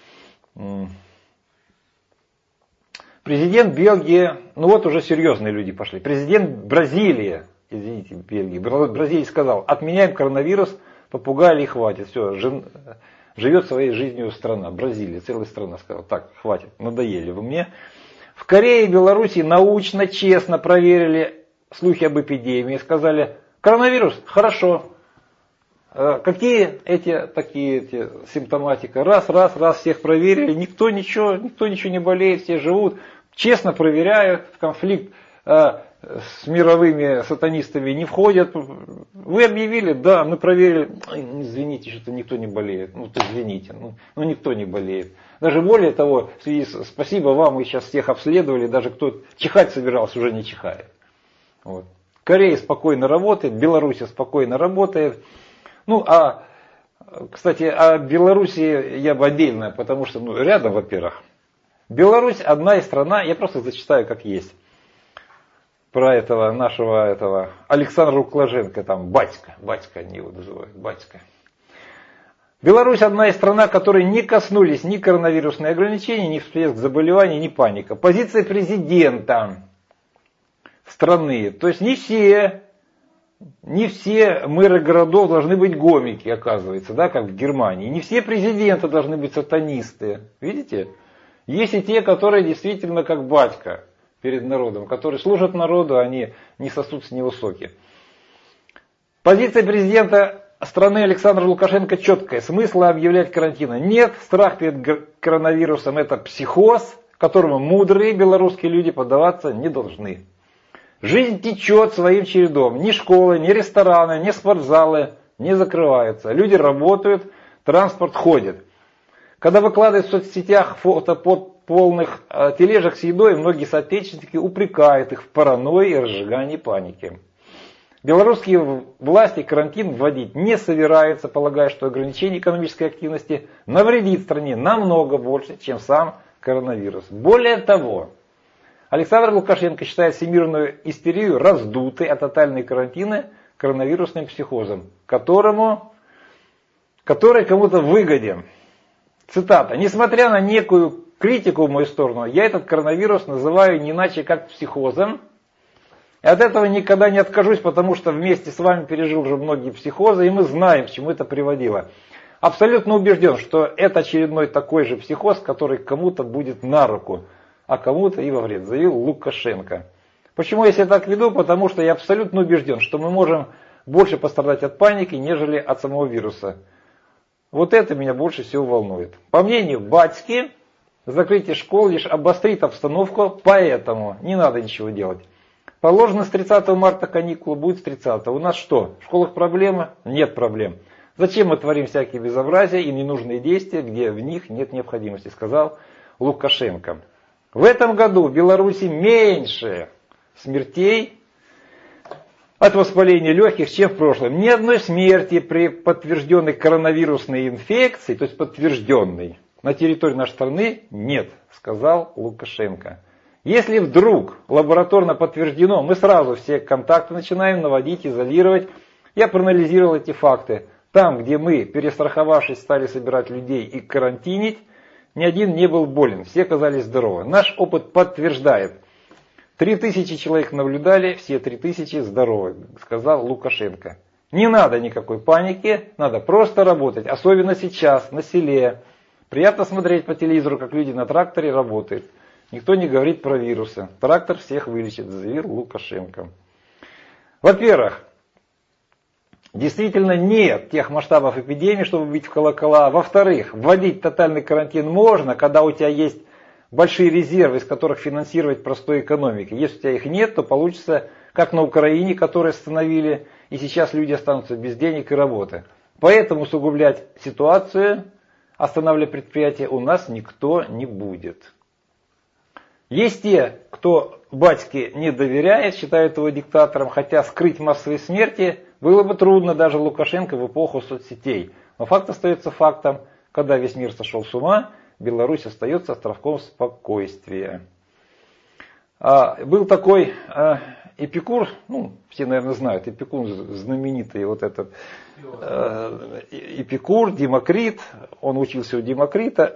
Президент Бельгии, ну вот уже серьезные люди пошли. Президент Бразилии, извините, Бельгии, Бразилии сказал, отменяем коронавирус, попугали и хватит. Все, жен, живет своей жизнью страна. Бразилия, целая страна сказала, так, хватит, надоели вы мне. В Корее и Беларуси научно, честно проверили слухи об эпидемии. Сказали, коронавирус, хорошо. Какие эти такие эти, симптоматика? Раз, раз, раз, всех проверили, никто ничего, никто ничего не болеет, все живут, честно проверяют, в конфликт э, с мировыми сатанистами не входят. Вы объявили, да, мы проверили, извините, что-то никто не болеет. Ну, извините, ну, ну никто не болеет. Даже более того, в связи с, спасибо вам, мы сейчас всех обследовали, даже кто чихать собирался, уже не чихает. Вот. Корея спокойно работает, Беларусь спокойно работает. Ну, а, кстати, о Беларуси я бы отдельно, потому что, ну, рядом, во-первых. Беларусь одна из страна, я просто зачитаю как есть. Про этого нашего, этого, Александра Лукашенко, там, батька, батька они его называют, батька. Беларусь одна из стран, которые не коснулись ни коронавирусные ограничения, ни всплеск заболеваний, ни паника. Позиция президента страны, то есть не все... Не все мэры городов должны быть гомики, оказывается, да, как в Германии. Не все президенты должны быть сатанисты. Видите? Есть и те, которые действительно как батька перед народом, которые служат народу, они не сосутся невысокие. Позиция президента страны Александра Лукашенко четкая. Смысла объявлять карантина нет. Страх перед коронавирусом — это психоз, которому мудрые белорусские люди поддаваться не должны. Жизнь течет своим чередом. Ни школы, ни рестораны, ни спортзалы не закрываются. Люди работают, транспорт ходит. Когда выкладывают в соцсетях фото под полных э, тележек с едой, многие соотечественники упрекают их в паранойи и разжигании паники. Белорусские власти карантин вводить не собираются, полагая, что ограничение экономической активности навредит стране намного больше, чем сам коронавирус. Более того, Александр Лукашенко считает всемирную истерию раздутой, а тотальные карантины коронавирусным психозом, которому, который кому-то выгоден. Цитата. «Несмотря на некую критику в мою сторону, я этот коронавирус называю не иначе как психозом. И от этого никогда не откажусь, потому что вместе с вами пережил уже многие психозы, и мы знаем, к чему это приводило. Абсолютно убежден, что это очередной такой же психоз, который кому-то будет на руку, а кому-то и во вред», заявил Лукашенко. Почему я себя так веду? Потому что я абсолютно убежден, что мы можем больше пострадать от паники, нежели от самого вируса. Вот это меня больше всего волнует. По мнению батьки, закрытие школ лишь обострит обстановку, поэтому не надо ничего делать. Положено с тридцатого марта каникулы, будет с тридцатого. У нас что, в школах проблемы? Нет проблем. Зачем мы творим всякие безобразия и ненужные действия, где в них нет необходимости, сказал Лукашенко. В этом году в Беларуси меньше смертей от воспаления легких, чем в прошлом. Ни одной смерти при подтвержденной коронавирусной инфекции, то есть подтвержденной, на территории нашей страны нет, сказал Лукашенко. Если вдруг лабораторно подтверждено, мы сразу все контакты начинаем наводить, изолировать. Я проанализировал эти факты. Там, где мы, перестраховавшись, стали собирать людей и карантинить, ни один не был болен, все оказались здоровы. Наш опыт подтверждает. Три тысячи человек наблюдали, все три тысячи здоровы, сказал Лукашенко. Не надо никакой паники, надо просто работать, особенно сейчас, на селе. Приятно смотреть по телевизору, как люди на тракторе работают. Никто не говорит про вирусы. Трактор всех вылечит, заявил Лукашенко. Во-первых, действительно нет тех масштабов эпидемии, чтобы бить в колокола. Во-вторых, вводить тотальный карантин можно, когда у тебя есть большие резервы, из которых финансировать простой экономики. Если у тебя их нет, то получится, как на Украине, которые остановили, и сейчас люди останутся без денег и работы. Поэтому усугублять ситуацию, останавливая предприятие, у нас никто не будет. Есть те, кто батьке не доверяет, считают его диктатором, хотя скрыть массовые смерти было бы трудно даже Лукашенко в эпоху соцсетей. Но факт остается фактом. Когда весь мир сошел с ума, Беларусь остается островком спокойствия. А, был такой а, Эпикур, ну, все, наверное, знают, Эпикур знаменитый, вот этот а, Эпикур, Демокрит, он учился у Демокрита.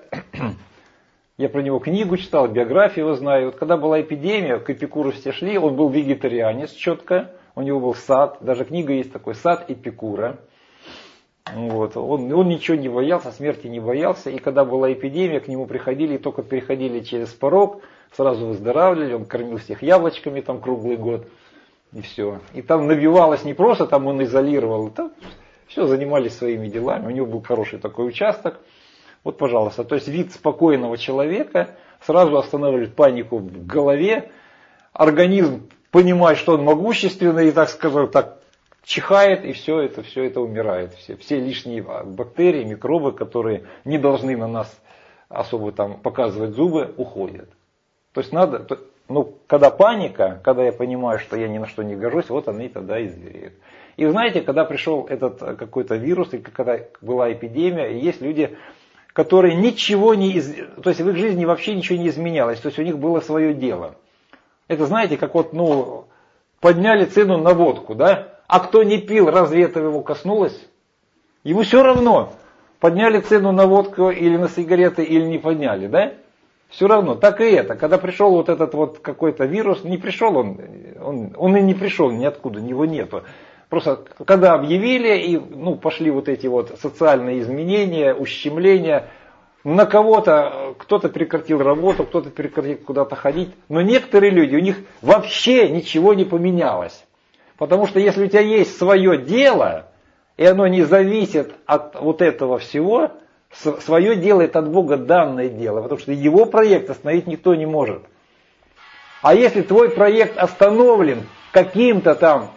Я про него книгу читал, биографию его знаю. Вот когда была эпидемия, к Эпикуру все шли, он был вегетарианец четко, у него был сад, даже книга есть такой, сад Эпикура. Вот. Он, он ничего не боялся, смерти не боялся, и когда была эпидемия, к нему приходили, и только переходили через порог, сразу выздоравливали, он кормил всех яблочками там круглый год, и все. И там набивалось не просто, там он изолировал, там все, занимались своими делами, у него был хороший такой участок. Вот, пожалуйста, то есть вид спокойного человека сразу останавливает панику в голове, организм понимает, что он могущественный, и, так скажем, так чихает, и все это, все это умирает. Все, все лишние бактерии, микробы, которые не должны на нас особо там показывать зубы, уходят. То есть надо, ну, когда паника, когда я понимаю, что я ни на что не гожусь, вот они тогда и звереют. И знаете, когда пришел этот какой-то вирус, и когда была эпидемия, есть люди, которые ничего не, из... то есть в их жизни вообще ничего не изменялось, то есть у них было свое дело. Это знаете, как вот, ну, подняли цену на водку, да? А кто не пил, разве это его коснулось? Ему все равно, подняли цену на водку или на сигареты, или не подняли, да? Все равно, так и это. Когда пришел вот этот вот какой-то вирус, не пришел он, он, он и не пришел ниоткуда, его нету. Просто когда объявили, и ну, пошли вот эти вот социальные изменения, ущемления, на кого-то, кто-то прекратил работу, кто-то прекратил куда-то ходить, но некоторые люди, у них вообще ничего не поменялось. Потому что если у тебя есть свое дело, и оно не зависит от вот этого всего, свое дело это от Бога данное дело, потому что его проект остановить никто не может. А если твой проект остановлен каким-то там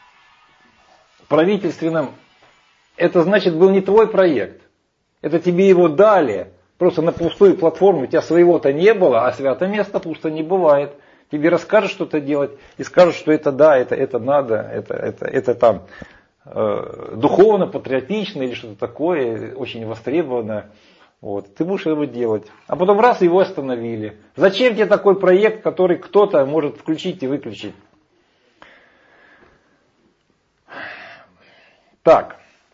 правительственным, это значит был не твой проект. Это тебе его дали. Просто на пустую платформу у тебя своего-то не было, а свято место пусто не бывает. Тебе расскажут что-то делать и скажут, что это да, это, это надо, это, это, это там э, духовно, патриотично или что-то такое, очень востребовано. Вот. Ты будешь его делать. А потом раз его остановили. Зачем тебе такой проект, который кто-то может включить и выключить? Так.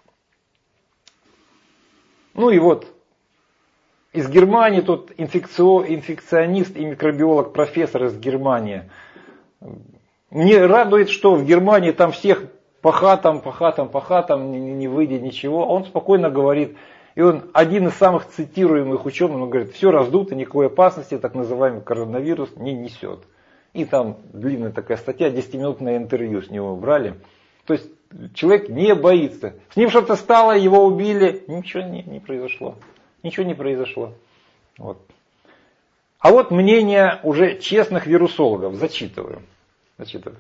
Ну и вот. Из Германии тут инфекцио, инфекционист и микробиолог, профессор из Германии. Мне радует, что в Германии там всех по хатам, по хатам, по хатам, не, не выйдя ничего. Он спокойно говорит, и он один из самых цитируемых ученых, он говорит, все раздуто, никакой опасности, так называемый коронавирус не несет. И там длинная такая статья, десятиминутное интервью с него брали. То есть человек не боится. С ним что-то стало, его убили, ничего не, не произошло. Ничего не произошло. Вот. А вот мнение уже честных вирусологов. Зачитываю. Зачитываю.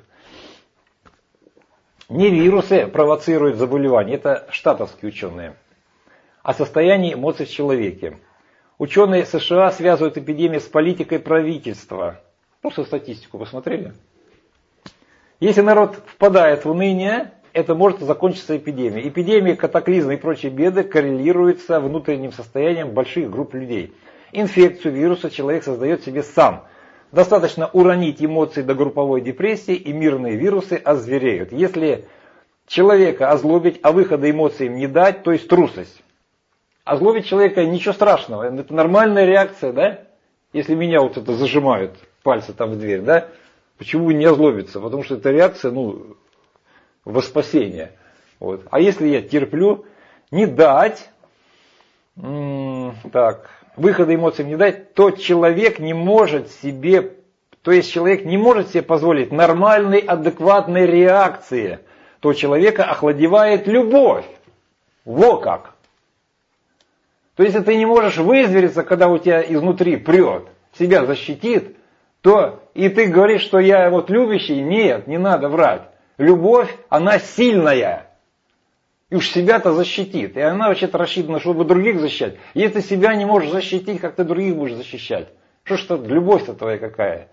Не вирусы провоцируют заболевания. Это штатовские ученые. А состояние эмоций в человеке. Ученые США связывают эпидемию с политикой правительства. Просто статистику посмотрели. Если народ впадает в уныние, это может закончиться эпидемией. Эпидемии, катаклизмы и прочие беды коррелируются внутренним состоянием больших групп людей. Инфекцию вируса человек создает себе сам. Достаточно уронить эмоции до групповой депрессии, и мирные вирусы озвереют. Если человека озлобить, а выхода эмоциям не дать, то есть трусость. Озлобить человека ничего страшного, это нормальная реакция, да? Если меня вот это зажимают, пальцы там в дверь, да? Почему не озлобиться? Потому что это реакция, ну, во спасение. Вот. А если я терплю, не дать, м- так, выхода эмоциям не дать, то человек не может себе, то есть человек не может себе позволить нормальной, адекватной реакции, то человека охладевает любовь. Во как! То есть, если ты не можешь вызвериться, когда у тебя изнутри прет, себя защитит, то и ты говоришь, что я вот любящий, нет, не надо врать. Любовь, она сильная. И И уж себя-то защитит. И она вообще-то рассчитана, чтобы других защищать. Если ты себя не можешь защитить, как ты других будешь защищать? Что ж это, любовь-то твоя какая?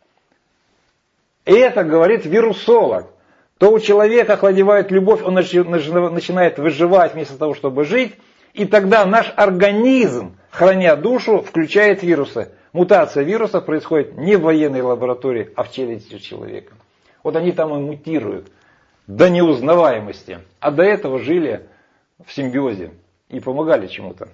И это говорит вирусолог. То у человека охладевает любовь, он начинает выживать вместо того, чтобы жить. И тогда наш организм, храня душу, включает вирусы. Мутация вирусов происходит не в военной лаборатории, а в челюсти человека. Вот они там и мутируют до неузнаваемости. А до этого жили в симбиозе и помогали чему-то.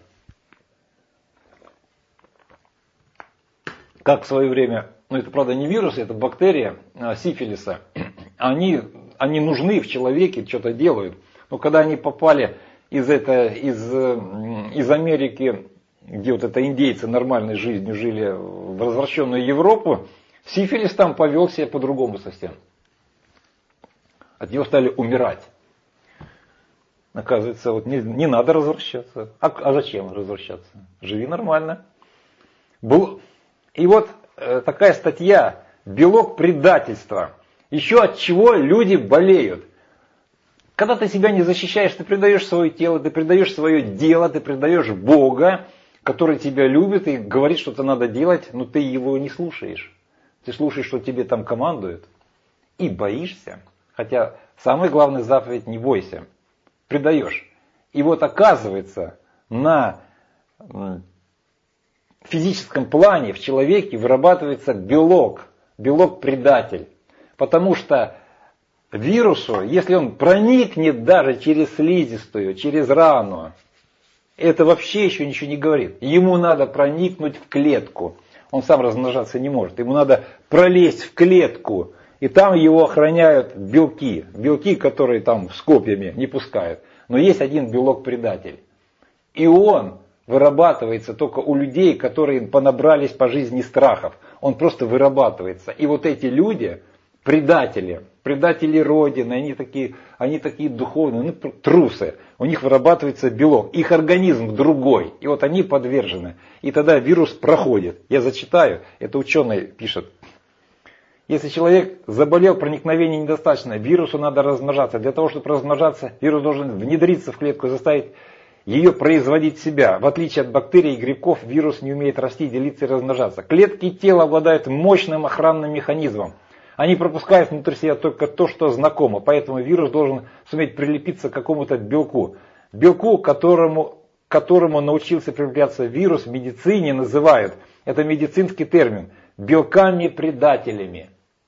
Как в свое время, ну это правда не вирус, это бактерия а, сифилиса. Они, они нужны в человеке, что-то делают. Но когда они попали из, это, из, из Америки, где вот это индейцы нормальной жизнью жили, в развращенную Европу, сифилис там повел себя по-другому совсем. От него стали умирать. Оказывается, вот не, не надо развращаться. А, а зачем развращаться? Живи нормально. Был, и вот э, такая статья «Белок предательства». Еще от чего люди болеют. Когда ты себя не защищаешь, ты предаешь свое тело, ты предаешь свое дело, ты предаешь Бога, который тебя любит и говорит, что-то надо делать, но ты его не слушаешь. Ты слушаешь, что тебе там командуют, и боишься. Хотя самый главный заповедь не бойся. Предаешь. И вот оказывается, на физическом плане в человеке вырабатывается белок. Белок-предатель. Потому что вирусу, если он проникнет даже через слизистую, через рану, это вообще еще ничего не говорит. Ему надо проникнуть в клетку. Он сам размножаться не может. Ему надо пролезть в клетку. И там его охраняют белки. Белки, которые там с копьями не пускают. Но есть один белок-предатель. И он вырабатывается только у людей, которые понабрались по жизни страхов. Он просто вырабатывается. И вот эти люди, предатели, предатели Родины, они такие, они такие духовные, ну, трусы. У них вырабатывается белок. Их организм другой. И вот они подвержены. И тогда вирус проходит. Я зачитаю. Это ученый пишет. Если человек заболел, проникновения недостаточно, вирусу надо размножаться. Для того, чтобы размножаться, вирус должен внедриться в клетку и заставить ее производить себя. В отличие от бактерий и грибков, вирус не умеет расти, делиться и размножаться. Клетки тела обладают мощным охранным механизмом. Они пропускают внутрь себя только то, что знакомо. Поэтому вирус должен суметь прилепиться к какому-то белку. Белку, которому, которому научился прилепляться вирус, в медицине называют, это медицинский термин, белками-предателями.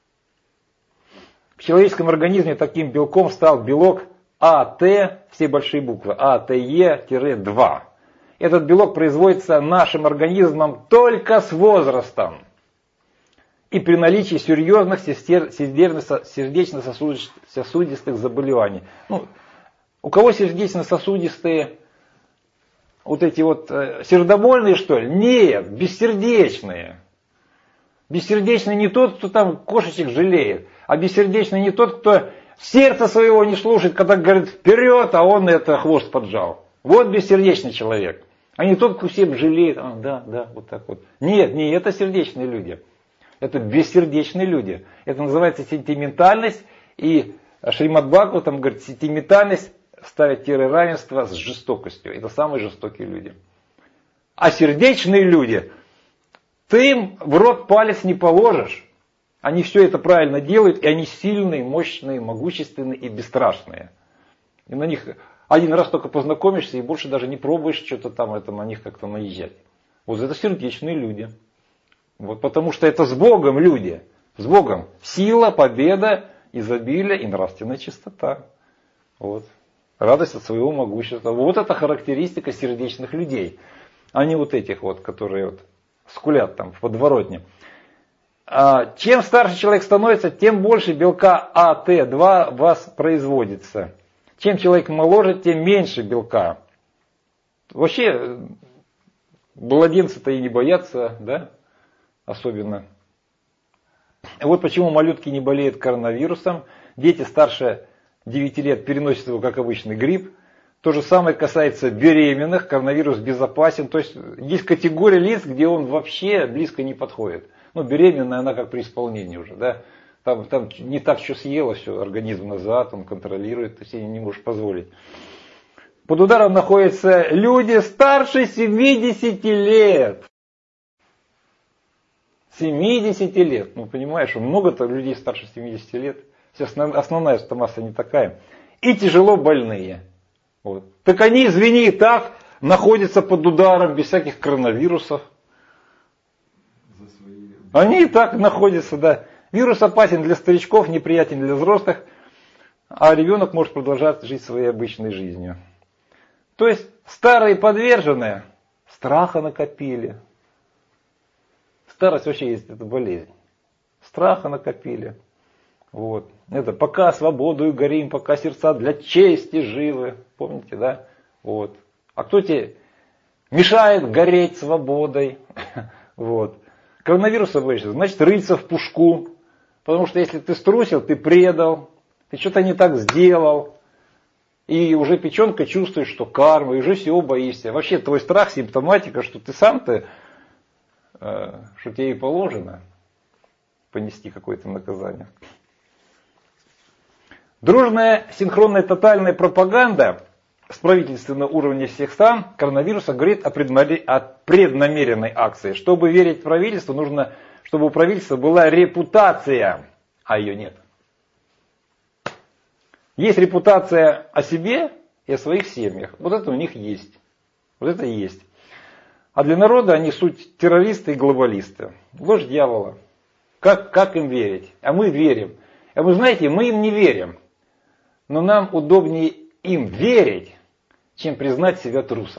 В человеческом организме таким белком стал белок АТ, все большие буквы, А Т Е два. Этот белок производится нашим организмом только с возрастом и при наличии серьезных сердечно-сосудистых заболеваний. Ну, у кого сердечно-сосудистые, вот эти вот сердобольные, что ли? Нет, бессердечные. Бессердечный не тот, кто там кошечек жалеет, а бессердечный не тот, кто сердце своего не слушает, когда говорит вперед, а он это хвост поджал. Вот бессердечный человек. А не тот, кто всем жалеет. А, да, да, вот так вот. Нет, не это сердечные люди. Это бессердечные люди. Это называется сентиментальность. И Шримад Бхагаватам говорит, сентиментальность ставит тире равенства с жестокостью. Это самые жестокие люди. А сердечные люди, ты им в рот палец не положишь. Они все это правильно делают, и они сильные, мощные, могущественные и бесстрашные. И на них один раз только познакомишься, и больше даже не пробуешь что-то там, это на них как-то наезжать. Вот это сердечные люди. Вот потому что это с Богом люди. С Богом. Сила, победа, изобилие и нравственная чистота. Вот. Радость от своего могущества. Вот это характеристика сердечных людей. А не вот этих вот, которые вот скулят там в подворотне. А чем старше человек становится, тем больше белка А Т два в вас производится. Чем человек моложе, тем меньше белка. Вообще, младенцы-то и не боятся, да, особенно. Вот почему малютки не болеют коронавирусом. Дети старше девяти лет переносят его как обычный грипп. То же самое касается беременных. Коронавирус безопасен. То есть есть категория лиц, где он вообще близко не подходит. Ну, беременная, она как при исполнении уже, да. Там, там не так, что съела, все, организм назад, он контролирует, то есть не можешь позволить. Под ударом находятся люди старше семидесяти лет. семидесяти лет. Ну, понимаешь, много-то людей старше семидесяти лет. Основная масса не такая. И тяжело больные. Вот. Так они, извини, и так находятся под ударом без всяких коронавирусов. Они и так находятся, да. Вирус опасен для старичков, неприятен для взрослых, а ребенок может продолжать жить своей обычной жизнью. То есть старые подверженные страха накопили. Старость вообще есть, это болезнь. Страха накопили. Вот. Это пока свободою горим, пока сердца для чести живы. Помните, да? Вот. А кто тебе мешает гореть свободой? Вот. Коронавируса боишься, значит рыться в пушку. Потому что если ты струсил, ты предал, ты что-то не так сделал. И уже печенкой чувствуешь, что карма, и уже всего боишься. Вообще твой страх симптоматика, что ты сам-то, э, что тебе и положено понести какое-то наказание. Дружная, синхронная, тотальная пропаганда с правительственного уровня всех стран коронавируса говорит о, предмари... о преднамеренной акции. Чтобы верить в правительство, нужно, чтобы у правительства была репутация, а ее нет. Есть репутация о себе и о своих семьях. Вот это у них есть. Вот это и есть. А для народа они суть террористы и глобалисты. Ложь дьявола. Как, как им верить? А мы верим. А вы знаете, мы им не верим. Но нам удобнее им верить, чем признать себя трусом.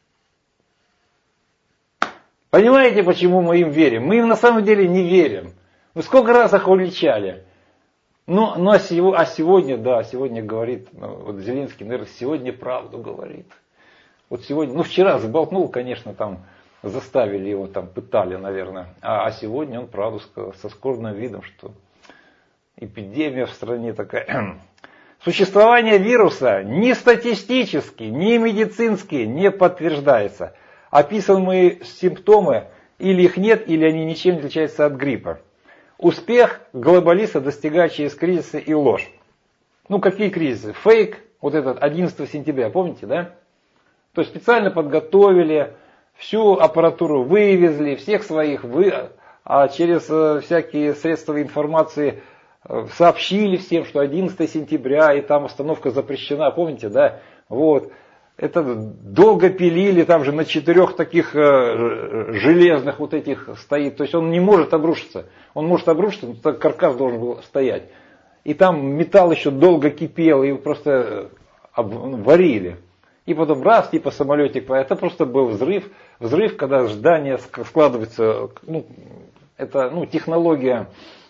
Понимаете, почему мы им верим? Мы им на самом деле не верим. Мы сколько раз их уличали. Ну, ну а, сегодня, а сегодня, да, сегодня говорит, ну, вот Зеленский, наверное, сегодня правду говорит. Вот сегодня, ну вчера заболтнул, конечно, там заставили его, там пытали, наверное. А, а сегодня он правду сказал со скорбным видом, что эпидемия в стране такая. Существование вируса ни статистически, ни медицински не подтверждается. Описанные симптомы или их нет, или они ничем не отличаются от гриппа. Успех глобалиста достигает через кризисы и ложь. Ну какие кризисы? Фейк, вот этот одиннадцатого сентября, помните, да? То есть специально подготовили, всю аппаратуру вывезли, всех своих, вы, а через всякие средства информации сообщили всем, что одиннадцатого сентября, и там остановка запрещена, помните, да? Вот. Это долго пилили, там же на четырех таких э, железных вот этих стоит. То есть он не может обрушиться. Он может обрушиться, но так каркас должен был стоять. И там металл еще долго кипел, и просто об, варили. И потом раз, типа самолетик, это просто был взрыв. Взрыв, когда здание складывается, ну, это ну, технология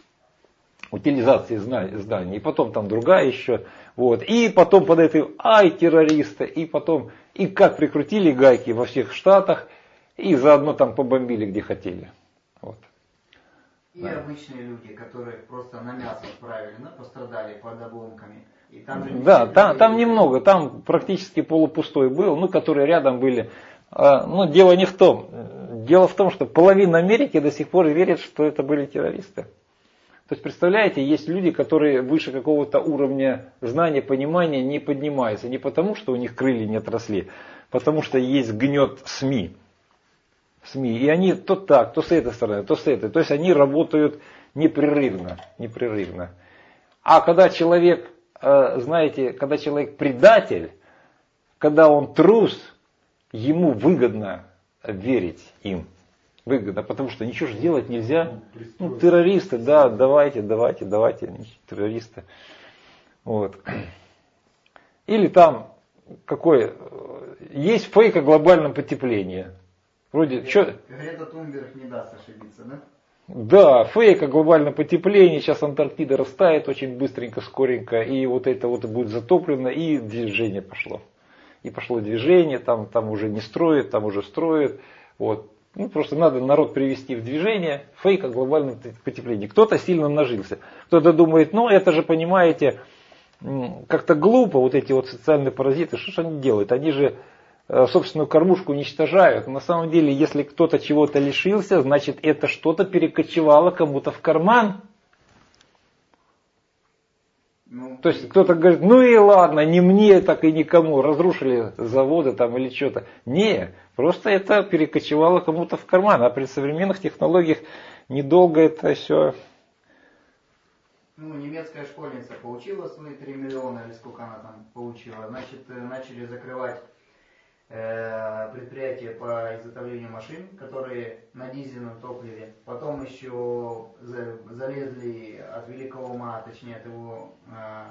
утилизации зданий. И потом там другая еще. Вот. И потом под этой, ай, террористы, и потом, и как прикрутили гайки во всех штатах, и заодно там побомбили, где хотели. Вот. И да. Обычные люди, которые просто на мясо отправили, ну, пострадали под обломками. И там же да, там, там немного, там практически полупустой был, ну, которые рядом были. Но дело не в том. Дело в том, что половина Америки до сих пор верит, что это были террористы. То есть, представляете, есть люди, которые выше какого-то уровня знания, понимания не поднимаются. Не потому, что у них крылья не отросли, потому что есть гнет СМИ. СМИ. И они то так, то с этой стороны, то с этой. То есть они работают непрерывно. непрерывно. А когда человек, знаете, когда человек предатель, когда он трус, ему выгодно верить им. Выгодно, потому что ничего же делать нельзя. Ну, террористы, да, давайте, давайте, давайте, террористы. Вот. Или там какой есть фейк о глобальном потеплении. Вроде, Грета, Грета Тунберг не даст ошибиться, да? Да, фейк о глобальном потеплении, сейчас Антарктида растает очень быстренько, скоренько, и вот это вот будет затоплено, и движение пошло. И пошло движение, там, там уже не строят, там уже строят. Вот. Ну, просто надо народ привести в движение, фейк о глобальном потеплении. Кто-то сильно нажился. Кто-то думает, ну это же, понимаете, как-то глупо, вот эти вот социальные паразиты, что же они делают? Они же собственную кормушку уничтожают. На самом деле, если кто-то чего-то лишился, значит это что-то перекочевало кому-то в карман. Ну, То есть кто-то говорит, ну и ладно, не мне, так и никому, разрушили заводы там или что-то. Не, просто это перекочевало кому-то в карман, а при современных технологиях недолго это все... Ну, немецкая школьница получила свои три миллиона, или сколько она там получила, значит, начали закрывать э, предприятия по изготовлению машин, которые на дизельном топливе. Потом еще за, залезли от великого ума, точнее от его э,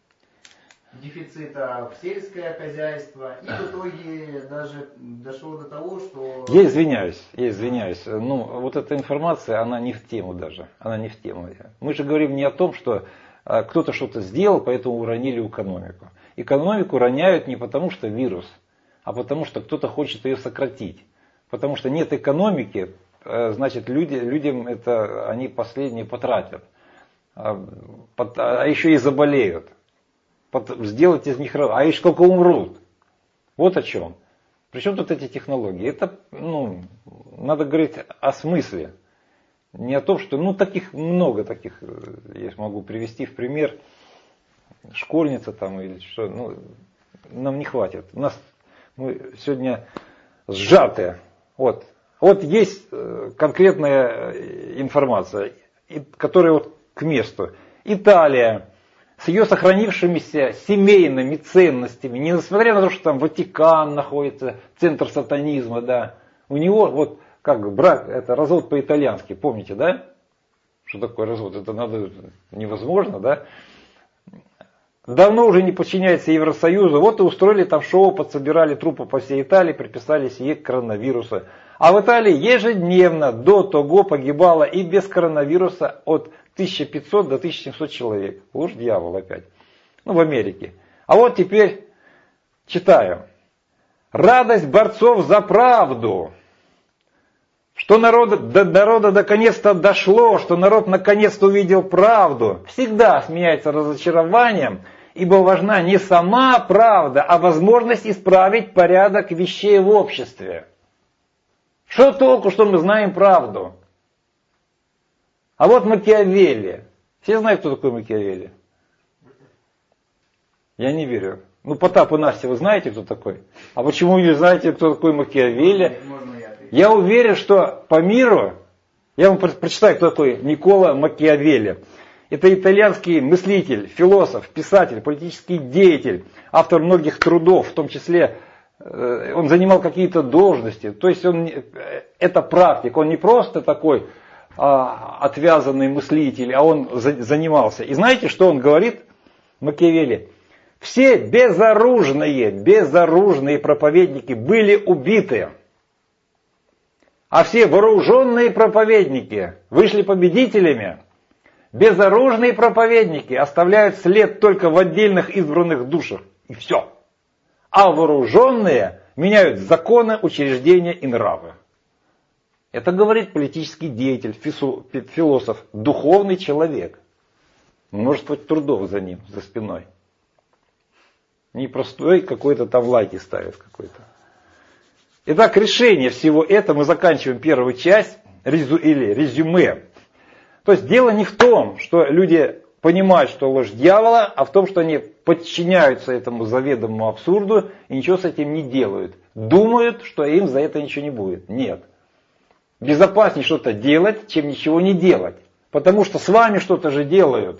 дефицита в сельское хозяйство. И в итоге даже дошло до того, что... Я извиняюсь, я извиняюсь. Ну, вот эта информация, она не в тему даже. Она не в тему. Мы же говорим не о том, что а, кто-то что-то сделал, поэтому уронили экономику. Экономику роняют не потому, что вирус, а потому, что кто-то хочет ее сократить. Потому что нет экономики, а, значит, люди, людям это они последние потратят. А, под, а еще и заболеют. Сделать из них, а еще сколько умрут. Вот о чем. Причем тут эти технологии? Это, ну, надо говорить о смысле. Не о том, что, ну, таких много таких, я могу привести в пример. Школьница там или что, ну, нам не хватит. У нас, мы сегодня сжатые. Вот. Вот есть конкретная информация, которая вот к месту. Италия. С ее сохранившимися семейными ценностями, несмотря на то, что там Ватикан находится, центр сатанизма, да, у него вот как брак, это развод по-итальянски, помните, да? Что такое развод? Это надо, невозможно, да? Давно уже не подчиняется Евросоюзу, вот и устроили там шоу, подсобирали трупы по всей Италии, приписали сие к коронавирусу. А в Италии ежедневно до того погибало и без коронавируса от тысяча пятьсот до тысяча семьсот человек. Ложь дьявола опять. Ну, в Америке. А вот теперь читаю. Радость борцов за правду. Что народ, до народа наконец-то дошло, что народ наконец-то увидел правду. Всегда сменяется разочарованием, ибо важна не сама правда, а возможность исправить порядок вещей в обществе. Что толку, что мы знаем правду? А вот Макиавелли. Все знают, кто такой Макиавелли? Я не верю. Ну, Потап и Настя, вы знаете, кто такой? А почему вы не знаете, кто такой Макиавелли? Я уверен, что по миру, я вам прочитаю, кто такой Никколо Макиавелли. Это итальянский мыслитель, философ, писатель, политический деятель, автор многих трудов, в том числе он занимал какие-то должности. То есть он, это практик, он не просто такой отвязанный мыслитель, а он занимался. И знаете, что он говорит, Макиавелли? Все безоружные, безоружные проповедники были убиты, а все вооруженные проповедники вышли победителями. Безоружные проповедники оставляют след только в отдельных избранных душах. И все. А вооруженные меняют законы, учреждения и нравы. Это говорит политический деятель, философ, духовный человек. Множество трудов за ним, за спиной. Не простой какой-то там лайки ставит какой-то. Итак, решение всего этого, мы заканчиваем первую часть, резю, или резюме. То есть дело не в том, что люди понимают, что ложь дьявола, а в том, что они подчиняются этому заведомому абсурду и ничего с этим не делают. Думают, что им за это ничего не будет. Нет. Безопаснее что-то делать, чем ничего не делать. Потому что с вами что-то же делают.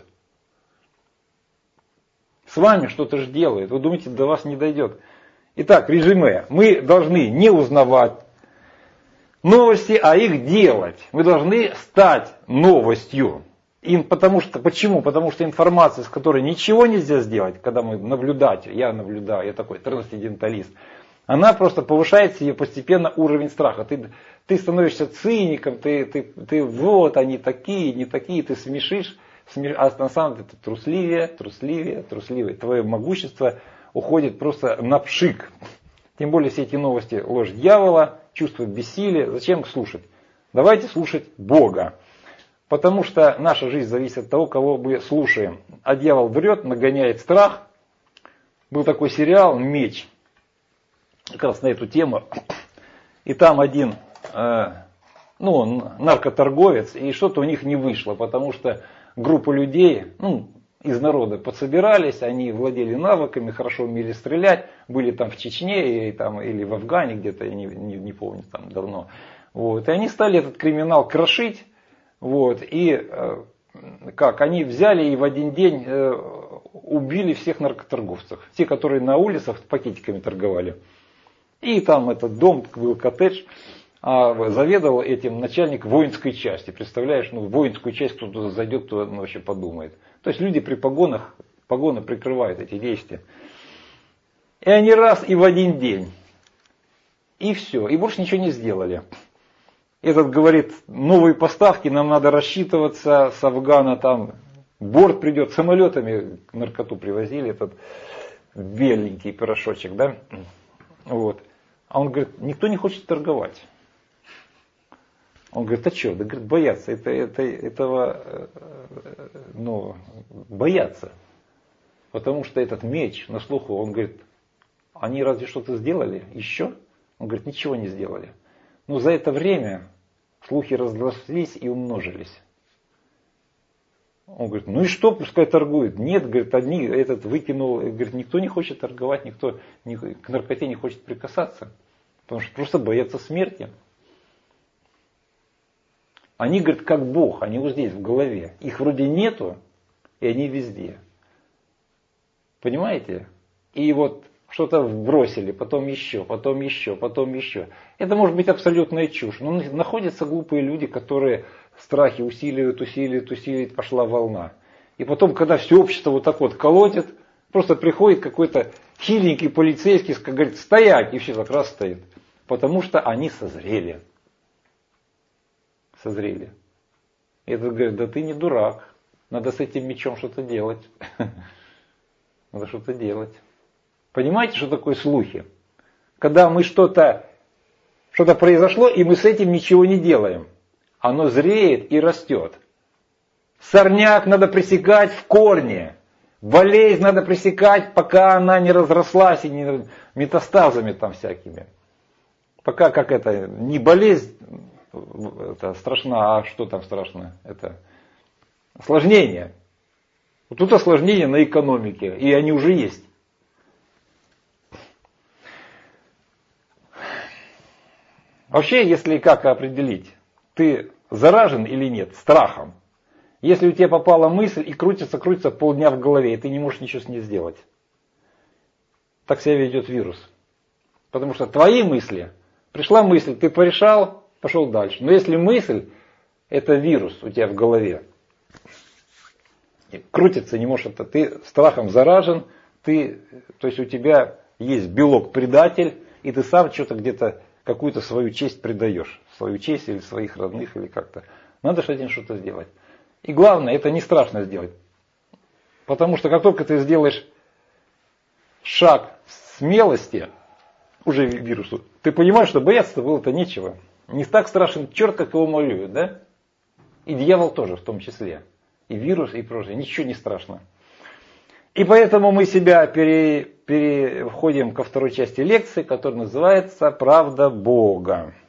С вами что-то же делают. Вы думаете, до вас не дойдет. Итак, резюме. Мы должны не узнавать новости, а их делать. Мы должны стать новостью. И потому что, почему? Потому что информация, с которой ничего нельзя сделать, когда мы наблюдатель, я наблюдаю, я такой трансценденталист, она просто повышает себе постепенно уровень страха. Ты, ты становишься циником, ты, ты, ты вот они такие, не такие, ты смешишь, смеш... а на самом деле ты трусливее, трусливее, трусливее. Твое могущество уходит просто на пшик. Тем более все эти новости ложь дьявола, чувство бессилия. Зачем их слушать? Давайте слушать Бога. Потому что наша жизнь зависит от того, кого мы слушаем. А дьявол врет, нагоняет страх. Был такой сериал «Меч». Как раз на эту тему. И там один э, ну, наркоторговец, и что-то у них не вышло, потому что группа людей, ну, из народа подсобирались, они владели навыками, хорошо умели стрелять, были там в Чечне и, там, или в Афгане где-то, я не, не, не помню, там давно. Вот. И они стали этот криминал крошить, вот, и э, как, они взяли и в один день э, убили всех наркоторговцев, те, которые на улицах пакетиками торговали. И там этот дом, был коттедж, а заведовал этим начальник воинской части. Представляешь, ну в воинскую часть кто-то зайдет, кто ну, вообще подумает. То есть люди при погонах, погоны прикрывают эти действия. И они раз и в один день. И все. И больше ничего не сделали. Этот говорит, новые поставки, нам надо рассчитываться с Афгана, там борт придет, самолетами наркоту привозили, этот беленький порошочек, да? Вот. А он говорит, никто не хочет торговать. Он говорит, а что? Да, говорит, боятся. Это, это, этого, ну, боятся. Потому что этот меч на слуху, он говорит, они разве что-то сделали? Еще? Он говорит, ничего не сделали. Но за это время слухи разрослись и умножились. Он говорит, ну и что, пускай торгуют. Нет, говорит, одни этот выкинул, говорит, никто не хочет торговать, никто не, к наркоте не хочет прикасаться. Потому что просто боятся смерти. Они, говорят, как Бог, они вот здесь, в голове. Их вроде нету, и они везде. Понимаете? И вот что-то вбросили, потом еще, потом еще, потом еще. Это может быть абсолютная чушь. Но находятся глупые люди, которые страхи усиливают, усиливают, усиливают, пошла волна. И потом, когда все общество вот так вот колотит, просто приходит какой-то хиленький полицейский, говорит, стоять, и все как раз стоит. Потому что они созрели. Созрели. И этот говорит, да ты не дурак, надо с этим мечом что-то делать. Надо что-то делать. Понимаете, что такое слухи? Когда мы что-то, что-то произошло, и мы с этим ничего не делаем. Оно зреет и растет. Сорняк надо пресекать в корне. Болезнь надо пресекать, пока она не разрослась и не метастазами там всякими. Пока как это, не болезнь, это страшно, а что там страшно? Это осложнение. Вот тут осложнения на экономике, и они уже есть. Вообще, если как определить, ты заражен или нет страхом. Если у тебя попала мысль и крутится, крутится полдня в голове, и ты не можешь ничего с ней сделать. Так себя ведет вирус. Потому что твои мысли, пришла мысль, ты порешал, пошел дальше. Но если мысль, это вирус у тебя в голове, крутится, не можешь это, ты страхом заражен, ты, то есть у тебя есть белок-предатель, и ты сам что-то где-то, какую-то свою честь предаешь. Свою честь или своих родных, или как-то. Надо с этим что-то сделать. И главное, это не страшно сделать. Потому что как только ты сделаешь шаг смелости, уже вирусу, ты понимаешь, что бояться-то было-то нечего. Не так страшен черт, как его малюют, да? И дьявол тоже в том числе. И вирус, и прочее. Ничего не страшно. И поэтому мы себя пере, переходим ко второй части лекции, которая называется «Правда Бога».